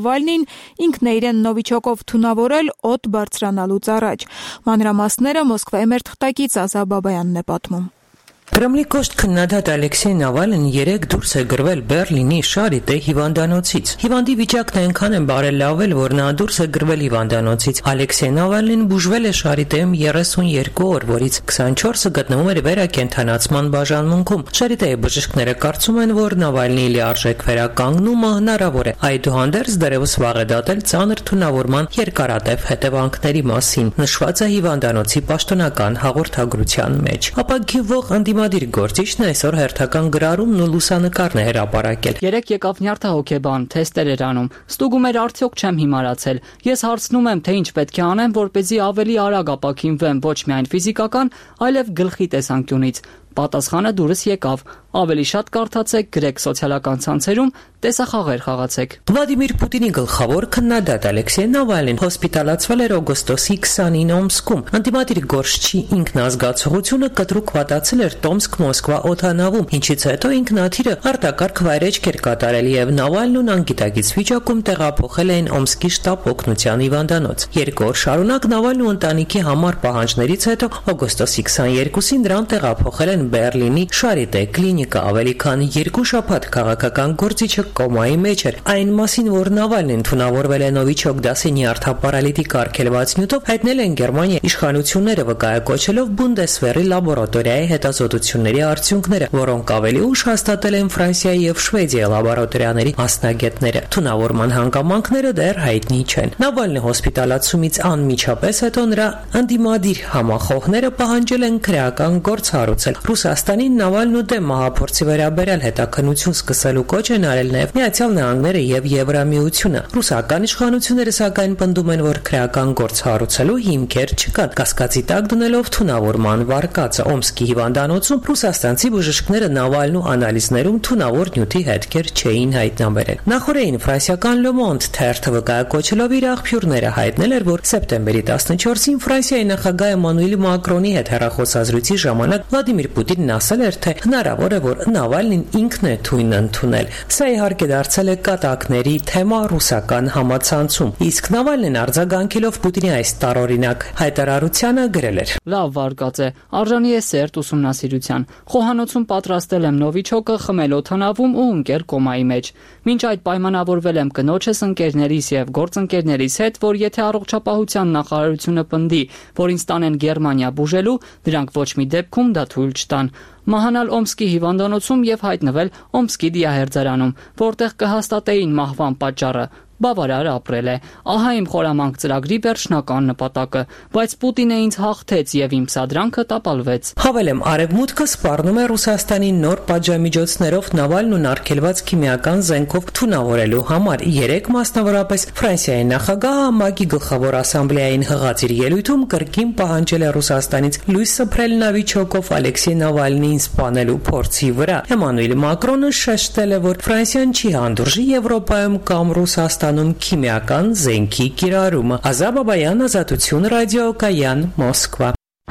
Նավալնին ինքն է իրեն Նովիչոկով թունավորել օդ բարձրանալուց առաջ։ Մանրամասները Մոսկվայի մեր թղթակից Ազա Բաբայանն է պատմում։ Կրեմլի կոշտ քննադատ Ալեքսեյ Նավալին երեկ դուրս է գրվել Բերլինի Շարիտե հիվանդանոցից։ Հիվանդի վիճակն այնքան է բարելավել, որ նա դուրս է գրվել հիվանդանոցից։ Ալեքսեյ Նավալին բուժվել է Շարիտեում երեսունյոթ օր, որից քսանչորսը գտնվում էր վերակենդանացման բաժանմունքում։ Շարիտեի բժիշկները կարծում են, որ Նավալնիի լիարժեք վերականգնումը հնարավոր է։ Այդուհանդերձ դեռևս վաղ է դատել ծանր թունավորման երկարատև հետևանքների մասին, նշված է հիվանդանոցի պաշտոնական հաղորդագրության մեջ։ Ապագիվող Անդիմադիր գործիչն այսօր հերթական գրառումն ու լուսանկարն է հրապարակել։ Երեք եկավ նյարդահոգեբան, թեստեր էր անում։ Ստուգում էր արդյոք չեմ հիմարացել։ Ես հարցնում եմ, թե ինչ պետք է անեմ, որպեսզի ավելի արագ ապաքինվեմ ոչ միայն ֆիզիկական, այլև գլխի տեսանկյունից։ Պատասխանը դուրս եկավ։ Ավելի շատ կարդացեք, գրեք սոցիալական ցանցերում, տեսախաղեր խաղացեք։ Վլադիմիր Պուտինի գլխավոր քննադատ Ալեքսեյ Նավալին հոսպիտալացվել էր օգոստոսի քսանինը Օմսկում։ Անդիմադիր գործչի ինքնազգացողությունը կտրուկ վատացել էր Տոմսկ-Մոսկվա օդանավում, ինչից հետո ինքնաթիռը արտակարգ վայրէջք էր կատարել եւ Նավալնուն անգիտակից վիճակում տեղափոխել էին Օմսկի շտաբ օգնության հիվանդանոց։ Երկու օր շարունակ Նավալնու ընտանիքի համար պահանջներից հետո օգոստոսի քսաներկուսին դրան տեղափոխել են Բերլինի Շարիտե կլինիկա։ Ավելի քան երկու շաբաթ քաղաքական գործիչը կոմայի մեջ էր։ Այն մասին, որ Նավալնին թունավորվել է Նովիչոկ դասի արտապարալիտիկ արգելված նյութով, հայտնել են Գերմանիա իշխանությունները, վկայակոչելով Բունդեսվերի լաբորատորիայի հետազոտությունների արդյունքները, որոնք ավելի ուշ հաստատել են Ֆրանսիայի եւ Շվեդիայի լաբորատորիաների մասնագետները։ Թունավորման հանգամանքները դեռ հայտնի չեն։ Նավալնի հոսպիտալացումից անմիջապես հետո նրա անդիմադիր համախոհները պահանջել են քրեական գործ հարուցել։ Ռուսաստանին Նավալնու դեմ մահափորձի վերաբերյալ հետաքննություն սկսելու կոչ են արել նաև Միացյալ Նահանգները եւ Եվրամիությունը։ Ռուսական իշխանությունները սակայն պնդում են, որ քրեական գործ հարուցելու հիմքեր չկան, կասկածի տակ դնելով թունավորման վարկածը։ Օմսկի հիվանդանոցում ռուսաստանցի բժիշկները Նավալնու անալիզներում թունավոր նյութի հետքեր չէին հայտնաբերել։ Նախորդին ֆրանսիական Le Monde թերթը վկայակոչելով իր աղբյուրները հայտնել էր, որ սեպտեմբերի տասնչորսին Ֆրանսիայի նախագահ Էմանուել Մակրոնի հետ հեռախոսազրույցի ժամանակ Վլադիմիր Պուտինն ասել էր, թե հնարավոր է, որ Նավալնին ինքն է թույն ընդունել։ Սա իհարկե դարձել է կատակների թեմա ռուսական համացանցում։ Իսկ Նավալնին արձագանքելով Պուտինի այս տարօրինակ հայտարարությանը գրել էր. Լավ վարկած է, արժանի է սերտ ուսումնասիրության։ Խոհանոցում պատրաստել եմ Նովիչոկը խմել օդանավում ու ընկել կոմայի մեջ։ Մինչ այդ պայմանավորվել եմ կնոջս, ընկերներիս եւ գործընկերներիս հետ, որ եթե առողջապահության նախարարությունը պնդի, որ ինձ տանեն Գերմանիա բուժելու, դրանք ոչ մի դեպքում դա թույլ չտան։ Մահանալ Օմսկի հիվանդանոցում եւ հայտնվել Օմսկի դիահերձարանում, որտեղ կհաստատեին մահվան պատճառը։ Բավարար ապրել է։ Ահա իմ խորամանկ ծրագրի վերջնական նպատակը, բայց Պուտինը ինձ հաղթեց եւ իմ սադրանքը տապալվեց։ Հավելեմ, Արևմուտքը սպառնում է Ռուսաստանի նոր պատժամիջոցներով Նավալնուն արգելված քիմիական զենքով թունավորելու համար։ Երեք մասնավորապես Ֆրանսիայի նախագահը ՄԱԿ-ի գլխավոր ասամբլեային հղած իր ելույթում կրկին պահանջել է Ռուսաստանից լույս սփռել Նովիչոկով Ալեքսեյ Նավալնիին սպանելու փորձի վրա։ Էմանուել Մակրոնը շեշտել է, որ Ֆրանսիան չի հանդուրժի Եվրոպայում կամ Ռուսաստանում քիմիական զենքի կիրառումը։ Ազա Բաբայան, Ազատություն ռադիոկայան, Մոսկվա։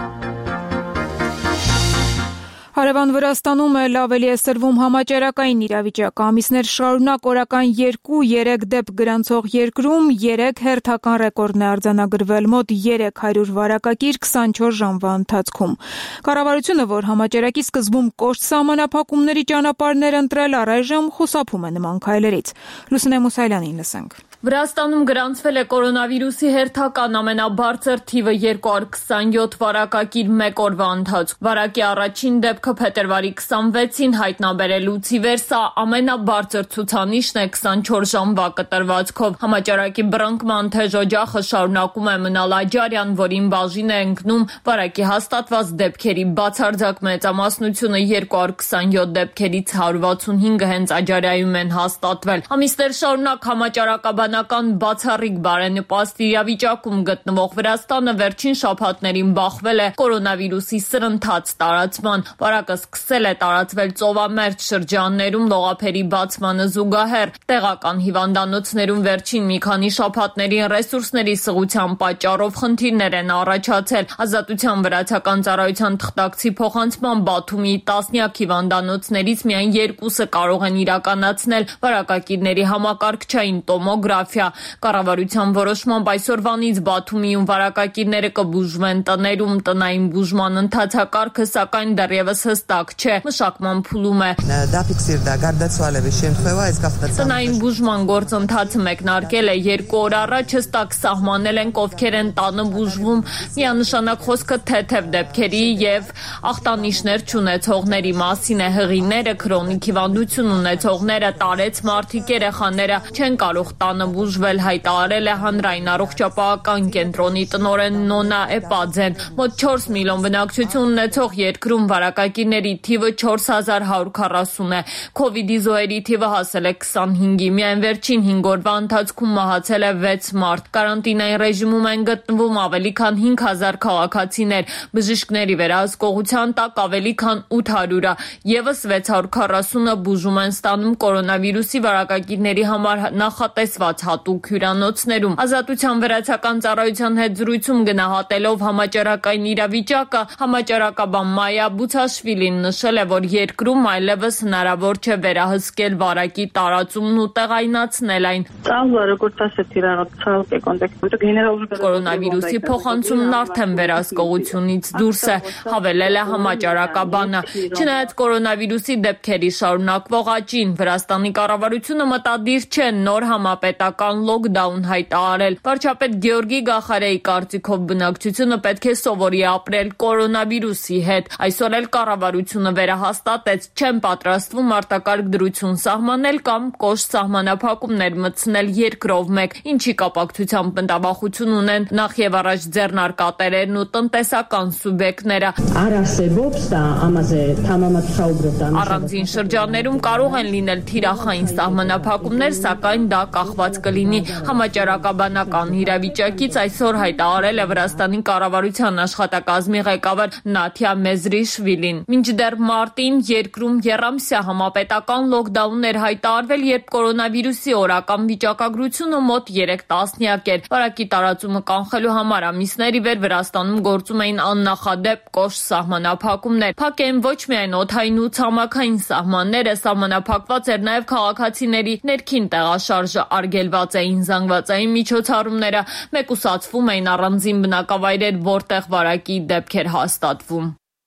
Հարևան Վրաստանում էլ ավելի է սրվում համաճարակային իրավիճակը։ Ամիսներ շարունակ օրական երկու-երեք դեպք գրանցող երկրում երեք հերթական ռեկորդն է արձանագրվել՝ մոտ երեք հարյուր վարակագիր քսանչորս ժամվա ընթացքում։ Կառավարությունը, որ համաճարակի սկզբում կոշտ սահմանափակումների ճանապարհներ ընտրել, առայժմ խուսափում է նման քայլերից։ Լուսինե Մուսայելյանին լսենք։ Վրաստանում գրանցվել է կորոնավիրուսի հերթական ամենաբարձր թիվը երկու հարյուր քսանյոթ վարակագիր մեկ օրվա ընթացքում։ Վարակի առաջին դեպքը փետրվարի քսանվեցին հայտնաբերելուց ի վեր սա ամենաբարձր ցուցանիշն է քսանչորս ժամվա կտրվածքով։ Համաճարակի բռնկման թեժ օջախը շարունակում է մնալ Աջարյան, որին բաժին է ընկնում վարակի հաստատված դեպքերի բացարձակ մեծամասնությունը երկու հարյուր քսանյոթ դեպքերից հարյուր վաթսունհինգը հենց Աջարյայում են հաստատվել։ Ամիսներ շարունակ համաճարակաբան բացառիկ բարենպաստ իրավիճակում գտնվող Վրաստանը վերջին շաբաթներին բախվել է կորոնավիրուսի սրընթաց տարածման։ Վարակը սկսել է տարածվել ծովամերձ շրջաններում լողափերի բացմանը զուգահեռ։ Տեղական հիվանդանոցներում վերջին մի քանի շաբաթներին ռեսուրսների սղության պատճառով խնդիրներ են առաջացել։ Ազատության վրացական ծառայության թղթակցի փոխանցման Բաթումի տասնյակ հիվանդանոցներից միայն երկուսը կարող են իրականացնել վարակագիրների համակարգչային տոմոգրաֆիա ֆոտոգրաֆիա։ Կառավարության որոշմամբ այսօրվանից Բաթումիում վարակակիրները կբուժվեն տներում, տնային բուժման ընթացակարգը սակայն դեռևս հստակ չէ, մշակման փուլում է։ Տնային բուժման գործընթացը մեկնարկել է երկու օր առաջ, հստակ սահմանել են ովքեր են տանը բուժվում, միանշանակ խոսքը թեթև դեպքերի եւ ախտանիշներ չունեցողների մասին է։ Հղիները, քրոնիկ հիվանդություն ունեցողները, տարեց մարդիկ, երեխաները չեն կարող տանը բուժվել, հայտարարել է հանրային առողջապահական կենտրոնի տնօրեն Նոնա Էպաձեն։ Մոտ չորս միլիոն բնակչություն ունեցող երկրում վարակակիրների թիվը չորս հազար հարյուր քառասուն է։ Քովիդի զոհերի թիվը հասել է քսանհինգի։ Միայն վերջին հինգ օրվա ընթացքում մահացել է վեց մարդ։ Կարանտինային ռեժիմում են գտնվում ավելի քան հինգ հազար քաղաքացիներ։ Բժիշկների վերահսկողության տակ ավելի քան ութ հարյուրը, ևս վեց հարյուր քառասունը բուժում են ստանում կորոնավիրուսի վարակակիրների համար նախատեսված հատուկ հյուրանոցներում։ Ազատության վերահսկողության ծառայության հետ զրույցում գնահատելով համաճարակային իրավիճակը, համաճարակաբան Մայա Բուցաշվիլին նշել է, որ երկրում այլևս հնարավոր չէ վերահսկել վարակի տարածումն ու տեղայնացնել այն։ Կորոնավիրուսի փոխանցումն արդեն վերահսկողությունից դուրս է, հավելել է համաճարակաբանը։ Չնայած կորոնավիրուսի դեպքերի շարունակվող աճին, Վրաստանի կառավարությունը մտադիր չէ նոր համապետական լոկդաուն հայտարարել։ Վարչապետ Գեորգի Գախարեի կարծիքով բնակչությունը պետք է սովորի ապրել կորոնավիրուսի հետ։ Այսօր էլ կառավարությունը վերահաստատեց, չեն պատրաստվում արտակարգ դրություն սահմանել կամ կոշտ սահմանափակումներ մտցնել երկրով մեկ, ինչի կապակցությամբ մտավախություն ունեն նախ եւ առաջ ձեռնարկատերերն ու տնտեսական սուբյեկտները։ Առանձին շրջաններում կարող են լինել թիրախային սահմանափակումներ, սակայն դա կախված կլինի համաճարակաբանական իրավիճակից, այսօր հայտարարել է Վրաստանի կառավարության աշխատակազմի ղեկավար Նաթիա Մեզրիշվիլին։ Մինչդեռ մարտին երկրում եռամսյա համապետական լոկդաուն էր հայտարարվել, երբ կորոնավիրուսի օրական վիճակագրությունը մոտ երեք տասնյակ էր։ Վարակի տարածումը կանխելու համար ամիսներ ի վեր Վրաստանում գործում էին աննախադեպ կոշտ սահմանափակումներ։ Փակ էին ոչ միայն օդային ու ցամաքային սահմանները, սահմանափակված էր նաև քաղաքացիների ներքին տեղաշարժը, արգելված էին զանգվածային միջոցառումները, մեկուսացվում էին առանձին բնակավայրեր, որտեղ վարակի դեպքեր հաստատվում։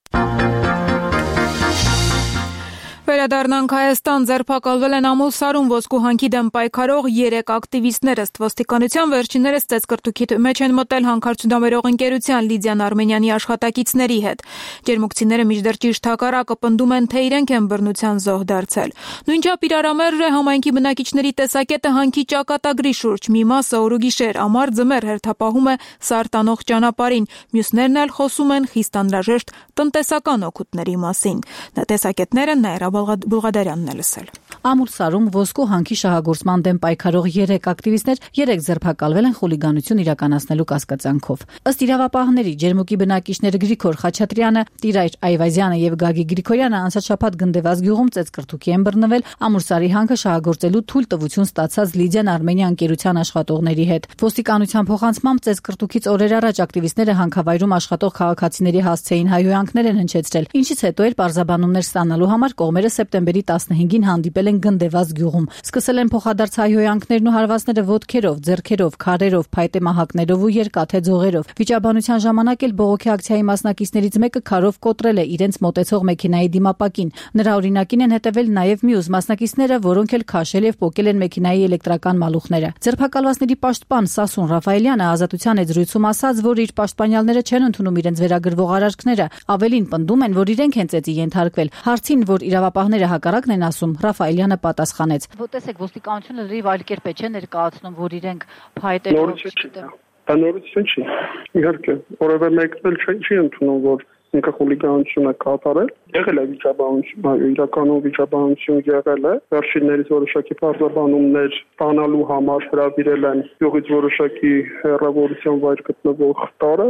Վերադառնանք Հայաստան, ձերբակալվել են Ամուլսարում ոսկու հանքի դեմ պայքարող երեք ակտիվիստներ, ըստ ոստիկանության վերջիններս ծեծկռտուքի մեջ են մտել հանքարդյունաբերող ընկերության Լիդիան Արմենյանի աշխատակիցների հետ։ Ջերմուկցիները մինչդեռ ճիշտ հակառակը պնդում են, թե իրենք են բռնության զոհ դարձել։ Նույնչափ իրարամերժ է համայնքի բնակիչների տեսակետը հանքի ճակատագրի շուրջ։ Մի մասը օր ու գիշեր ամառ ձմեռ հերթապահում է սարտանող ճանապարհին, մյուսներն էլ խոսում են խիստ անհրաժեշտ տնտեսական օգուտների մասին։ Տեսակետները Նաիրա Բուլղադարյանն է լսել։ Ամուլսարում ոսկու հանքի շահագործման դեմ պայքարող երեք ակտիվիստներ երեք ձերբակալվել են խուլիգանություն իրականացնելու կասկածանքով։ Ըստ իրավապահների, ջերմուկի բնակիչներ Գրիգոր Խաչատրյանը, Տիրայր Այվազյանը եւ Գագիկ Գրիգորյանը անցած շաբաթ Գնդեվազ գյուղում ծեծկռտուքի են բռնվել Ամուլսարի հանքը շահագործելու թույլտվություն ստացած Լիդիան Արմենիա ընկերության աշխատողների հետ։ Ոստիկանության փոխանցմամբ ծեծկռտուքից օրեր առաջ ակտիվիստները հանքավայրում աշխատող քաղաքացիների հասցեին հայհոյանքներ են հնչեցրել, ինչից հետո էլ պարզաբանումներ ստանալու համար կողմերը սեպտեմբերի տասնհինգին հանդիպել են Գնդեվազ գյուղում։ Սկսել են փոխադարձ հայհոյանքներն ու հարվածները ոտքերով, ձեռքերով, քարերով, փայտե մահակներով ու երկաթե ձողերով։ Վիճաբանության ժամանակ էլ բողոքի ակցիայի մասնակիցներից մեկը քարով կոտրել է իրենց մոտեցող մեքենայի դիմապակին։ Նրա օրինակին են հետևել նաև մյուս մասնակիցները, որոնք էլ քաշել եւ պոկել են մեքենայի էլեկտրական մալուխները։ Ձերբակալվածների պաշտպան Սասուն Ռաֆայելյանը Ազատության հետ զրույցում ասաց, որ իր պաշտպանյալները չեն ընդունում իրենց վերագրվող արարքները, ավելին պնդում են, որ իրենք են ծեծի ենթարկվել։ Հարցին, որ իրավապահները հակառակն են ասում, Ռաֆայելյանը պատասխանեց. Ոտեսեք ոստիկանությունը լրիվ այլ կերպ է չէ ներկայացնում, որ իրենք փայտերով չգիտեմ։ Դա նորություն չի։ Իհարկե, որևէ մեկն էլ չի ընդունում, որ ինքը խուլիգանություն է կատարել։ Եղել է վիճաբանություն, այո, իրականում վիճաբանություն եղել է։ Վերջիններից որոշակի պարզաբանումներ ստանալու համար հրավիրել են յուղից որոշակի հեռավորության վայր գտնվող տարածք,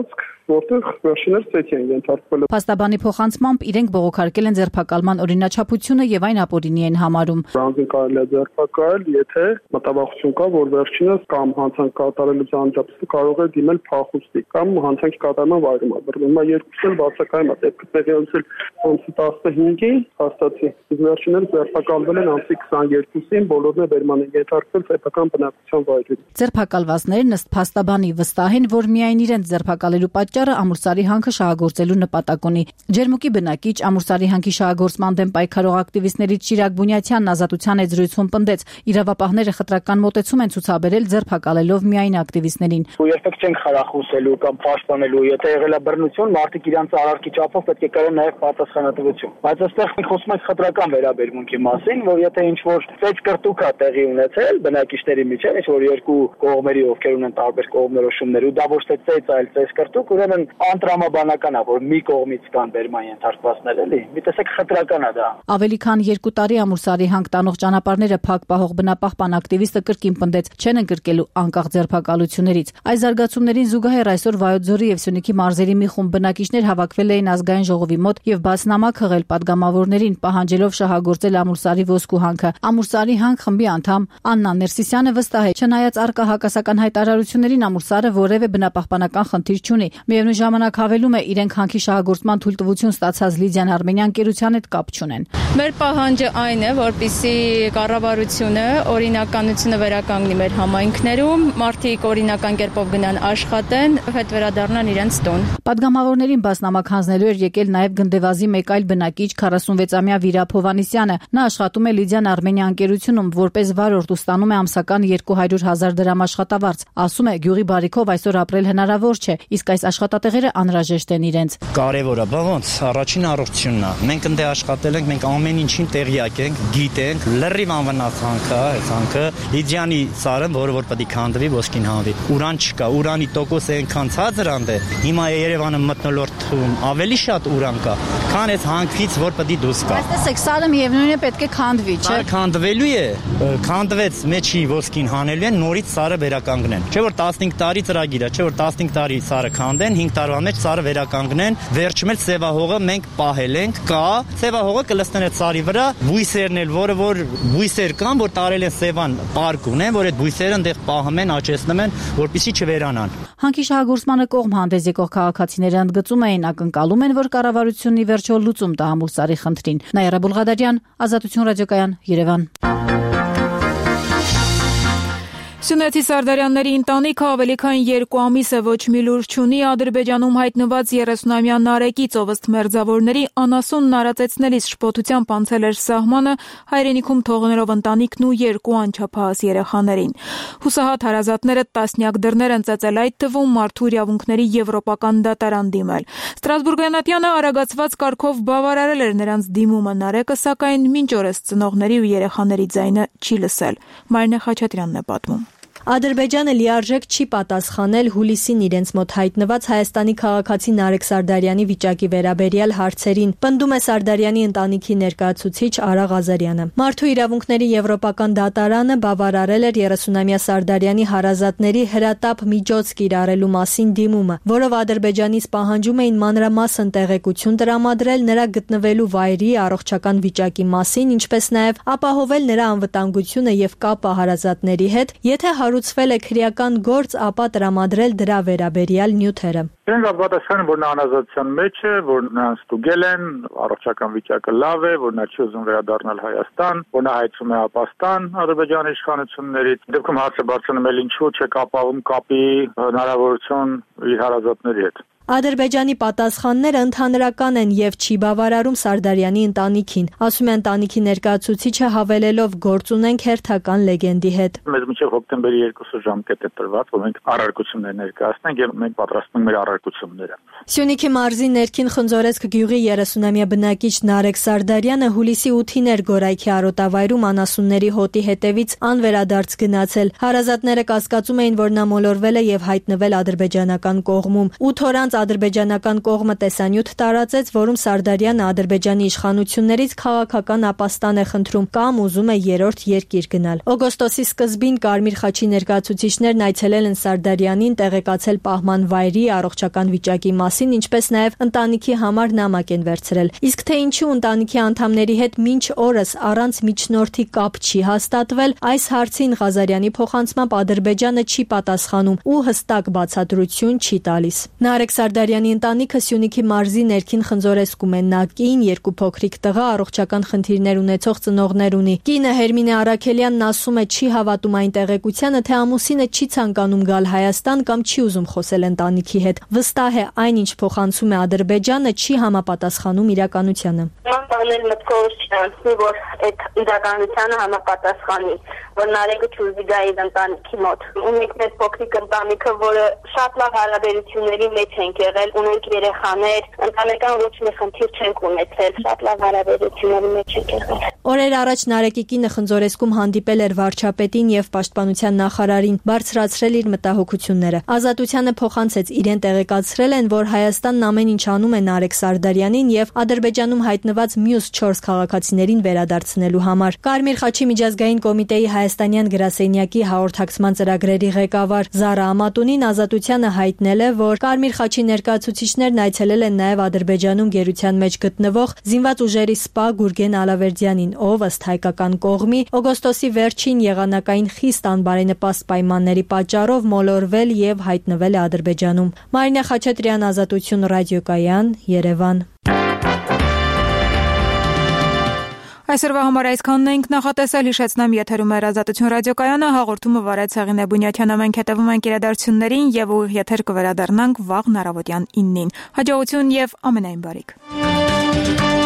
որտեղ վերջիններս ցեցի են ենթարկվել։ Փաստաբանի փոխանցմամբ իրենք բողոքարկել են ձերբակալման օրինաչափությունը եւ այն ապօրինի են համարում։ Բրանզին կարելի է ձերբակալ, եթե մտավախություն կա, որ վերջինս կամ հանցանք կատարելուց անջատելը կարող է դիմել փախուստի կամ հանցանքի կատարման վայրում ապրում։ Հիմա երկուսն էլ բացակայում է, դեպքերից էլ ամսի տասնհինգին հաստատի։ Վերջիններս ձերբակալվել են ամսի քսաներկուսին, բոլորն է բերման են ենթարկվել սեփական բնակության վայրերում։ Ձերբակալվածները ըստ փաստաբանի վստահ են, որ միայն իրենց ձերբակալելու պատճառը ամուրսարի հանքը շահագործելու նպատակ ունի։ Ջերմուկի բնակիչ ամուրսարի հանքի շահագործման դեմ պայքարող ակտիվիստներից Շիրակ Բունյաթյանն ազատության եզրույցում պնդեց, իրավապահները խտրական մոտեցում են ցուցաբերել ձերբակալելով միայն ակտիվիստներին։ Երբեք չենք խրախուսելու կամ պաշտպանելու, եթե եղել է բռնություն, մարդիկ իրանց արարքի չափով պետք է կրեն նաև պատասխանատվություն։ Բայց այստեղ մենք խոսում ենք խտրական վերաբերմունքի մասին, որ եթե ինչ որ ծեծ կրտուկ է տեղի ունեցել բնակիչների միջև, ինչ որ երկու կողմերի ովքեր ունեն տարբեր կողմնորոշումներ, ու դա ոչ թե ծեծ, այլ ծեծ կրտուկ, ուրեմն անտրամաբանական է, որ մի կողմից կան բերման ենթարկվածներ, էլի։ Մի տեսեք խտրական է դա։ Ավելի քան երկու տարի ամուրսարի հանք տանող ճանապարհները փակ պահող բնապահպան ակտիվիստը կրկին պնդեց, չեն ընկրկելու անկախ ձերբակալություններից։ Այս զարգացումներին զուգահեռ այսօր Վայոց-Ձորի եւ Սյունիքի մարզերի մի խումբ բնակիչներ հավաքվել էին ազգային ժողովի մոտ եւ բացնամակ հղել պատգամավորներին, պահանջելով շահագործել ամուրսարի ոսկու հանքը։ Ամուրսարի հանք խմբի անդամ Աննա Ներսիսյանը վստահ է, չնայած արկա հակասական հայտարարություններին ամուրսարը որևէ բնապահպանական խնդիր չունի։ Միևնույն ժամանակ հավելում է, իրենք հանքի շահագործման թույլտվություն ստացած Լիդիան Արմենյան ընկերության հետ կապ չունեն։ Մեր պահանջը այն է, որպեսզի կառավարությունը օրինականությունը վերականգնի մեր համայնքներում, մարդիկ օրինական կերպով գնան աշխատեն, հետ վերադառնան իրենց տուն։ Պատգամավորներին բացնամակ հանձնելու էր եկել նաև Գնդեվազի մեկ այլ բնակիչ քառասունվեցամյա Վիրապ Հովհաննիսյանը։ Նա աշխատում է Լիդիան Արմենյան ընկերությունում որպես վարորդ ու ստանում է ամսական երկու հարյուր հազար դրամ աշխատավարձ։ Ասում է, գյուղի բարիքով այսօր ապրել հնարավոր չէ, իսկ այս աշխատատեղերը անհրաժեշտ են իրենց։ Կարևորը, բա ոնց, առաջին առողջությունն է։ Մենք ընդ աշխատել ենք, մենք ամեն ինչին տեղյակ ենք, գիտենք, լրիվ անվնաս հանքը, այս հանքը Լիդիանի սարը, որը որ պետք է քանդվի, ոսկին հանվի։ Ուրան չկա, ուրանի տոկոսը այնքան ցածր է, հիմա Երևանը մթնոլորտում ավելի շատ ուրան կա, քան այս հանքից, որ պետք է դուրս գա։ Բայց տեսեք, սարը միևնույն է պետք է քանդվի, չէ՞։ Քանդվելու է, քանդվեց մեջի ոսկին հանելու են, նորից սարը վերականգնեն։ Չէ՞ որ տասնհինգ տարի ծրագիր է, չէ՞ որ տասնհինգ տարի սարը քանդեն, հինգ տարվա մեջ սարը վերականգնեն, վերջում էլ սևահողը մենք պահել ենք, կա, սևահողը կլցնեն այդ սարի վրա, բույսերն էլ, որը որ բույսեր կան, որ տարել են սևան պարկ ունեն, որ այդ բույսերը այնտեղ պահում են, աճեցնում են, որպեսզի չվերանան։ Հանքի շահագործմանը կողմ հանդես եկող քաղաքացիները ընդգծում էին, ակնկալում են, որ կառավարությունն ի վերջո լուծում տա ամուրսարի խնդրին։ Նաիրա Բուլղադարյան, Ազատություն ռադիոկայան, Երևան։ Սյունեցի Սարդարյանների ընտանիքը ավելի քան երկու ամիս է ոչ մի լուր չունի Ադրբեջանում հայտնված երեսունամյա Նարեկից, ով ըստ մերձավորների անասունն արածեցնելիս շփոթությամբ անցել էր սահմանը, հայրենիքում թողնելով ընտանիքն ու երկու անչափահաս երեխաներին։ Հուսահատ հարազատները տասնյակ դռներ են ծեծել, այդ թվում մարդու իրավունքների եվրոպական դատարան դիմել։ Ստրասբուրգյանատյանը արագացված կարգով բավարարել էր նրանց դիմումը, Նարեկը սակայն մինչ օրս ծնողների ու երեխաների ձայնը չի լսել։ Մարինե Խաչատրյանն է պատմում։ Ադրբեջանը լիարժեք չի պատասխանել հուլիսին իրենց մոտ հայտնված Հայաստանի քաղաքացի Նարեկ Սարդարյանի վիճակի վերաբերյալ հարցերին, պնդում է Սարդարյանի ընտանիքի ներկայացուցիչ Արա Ղազարյանը։ Մարդու իրավունքների եվրոպական դատարանը բավարարել էր երեսունամյա Սարդարյանի հարազատների հրատապ միջոց կիրառելու մասին դիմումը, որով Ադրբեջանից պահանջում էին մանրամասն տեղեկություն տրամադրել նրա գտնվելու վայրի առողջական վիճակի մասին, ինչպես նաև ապահովել նրա անվտանգությունը եւ կապը հարազատների հետ, եթե հարուցվել է քրեական գործ, ապա տրամադրել դրա վերաբերյալ նյութերը։ Իրենք պատասխանում են, որ նա անազատության մեջ է, որ նրան ստուգել են, առողջական վիճակը լավ է, որ նա չի ուզում վերադառնալ Հայաստան, որ նա հայցում է Ապաստան Ադրբեջանի իշխանություններից։ Դեպքում հարցը բարձրանում է ինչու չեք ապահովում կապի հնարավորություն իր հարազատների հետ։ Ադրբեջանի պատասխանները ընդհանրական են եւ չի բավարարում Սարդարյանի ընտանիքին, ասում է ընտանիքի ներկայացուցիչը, հավելելով գործ ունենք հերթական լեգենդի հետ։ Մեզ մինչև հոկտեմբերի երկուսը ժամկետ է տրված, որ մենք առարկություններ ներկայացնենք եւ մենք պատրաստում ենք մեր առարկությունները։ Սյունիքի մարզի ներքին Խնձորեսկ գյուղի երեսունամյա բնակիչ Նարեկ Սարդարյանը հուլիսի ութին էր Գորայքի արոտավայրում անասունների հոտի հետևից անվերադարձ գնացել։ Հարազատները կասկածում էին, որ նա մոլորվել է եւ հայտնվել ադրբեջանական կողմում։ ութ օր անց ադրբեջանական կողմը տեսանյութ տարածեց, որում Սարդարյանը Ադրբեջանի իշխանություններից քաղաքական ապաստան է խնդրում կամ ուզում է երրորդ երկիր գնալ։ Օգոստոսի սկզբին Կարմիր խաչի ներկայացուցիչներն այցելել են Սարդարյանին, տեղեկացել պահման վայրի, առողջական վիճակի մասին, ինչպես նաև ընտանիքի համար նամակ են վերցրել։ Իսկ թե ինչու ընտանիքի անդամների հետ մինչ օրս առանց միջնորդի կապ չի հաստատվել, այս հարցին Ղազարյանի փոխանցմամբ Ադրբեջանը չի պատասխանում ու հստակ բացատրություն չի տալիս։ Նարեկ Սարդարյանի ընտանիքը Սյունիքի մարզի ներքին Խնձորեսկում է, նա կին, երկու փոքրիկ տղա, առողջական խնդիրներ ունեցող ծնողներ ունի։ Կինը Հերմինե Արաքելյանն ասում է, չի հավատում այն տեղեկությանը, թե ամուսինը չի ցանկանում գալ Հայաստան կամ չի ուզում խոսել ընտանիքի հետ։ Վստահ է, այնինչ փոխանցում է Ադրբեջանը, չի համապատասխանում իրականությանը։ Մանտանել մտքով չանցնի, որ այդ իրականությանը համապատասխանի, որ Նարեկը չուզի գա իր ընտանիքի մոտ։ Ունենք մեր փոքրիկ ընտանիքը, որը շատ լավ հարաբերությունների մեջ ենք եղել, ունենք երեխաներ, ընտանեկան ոչ մի խնդիր չենք ունեցել, շատ լավ հարաբերությունների մեջ ենք եղել։ Օրեր առաջ Նարեկի կինը Խնձորեսկում հանդիպել էր վարչապետին եւ պաշտպանության նախարարին, բարձրացրել իր մտահոգությունները։ Ազատությանը փոխանցեց, իրեն տեղեկացրել են, որ Հայաստանն ամեն ինչ անում է Նարեկ Սարդարյանին եւ Ադրբեջանում հայտնված մյուս չորս քաղաքացիներին վերադարձնելու համար։ Կարմիր խաչի միջազգային կոմիտեի հայաստանյան գրասենյակի հաղորդակցման ծրագրերի ղեկավար Զարա Ամատունին Ազատությանը հայտնել է, որ Կարմիր խաչի ներկայացուցիչներն այցելել են նաեւ Ադրբեջանում գերության մեջ գտնվող զինված ուժերի սպա Գուրգեն Ալավերդյանին, ով ըստ հայկական կողմի օգոստոսի վերջին եղանակային խիստ անբարենպաստ պայմանների պատճառով մոլորվել եւ հայտնվել է Ադրբեջանում։ Մարինա Խաչատրյան, Ազատություն ռադիոկայան, Երևան։ Այսօրվա համար այսքանն ենք նախատեսել, հիշեցնեմ եթերում էր Ազատություն ռադիոկայանը, հաղորդումը վարեց Հեղինե Բունյաթյանը, մենք հետևում ենք իրադարձություններին եւ ուղիղ եթեր կվերադառնանք վաղ առավոտյան իննին։ Հաջողություն եւ ամենայն բարիք։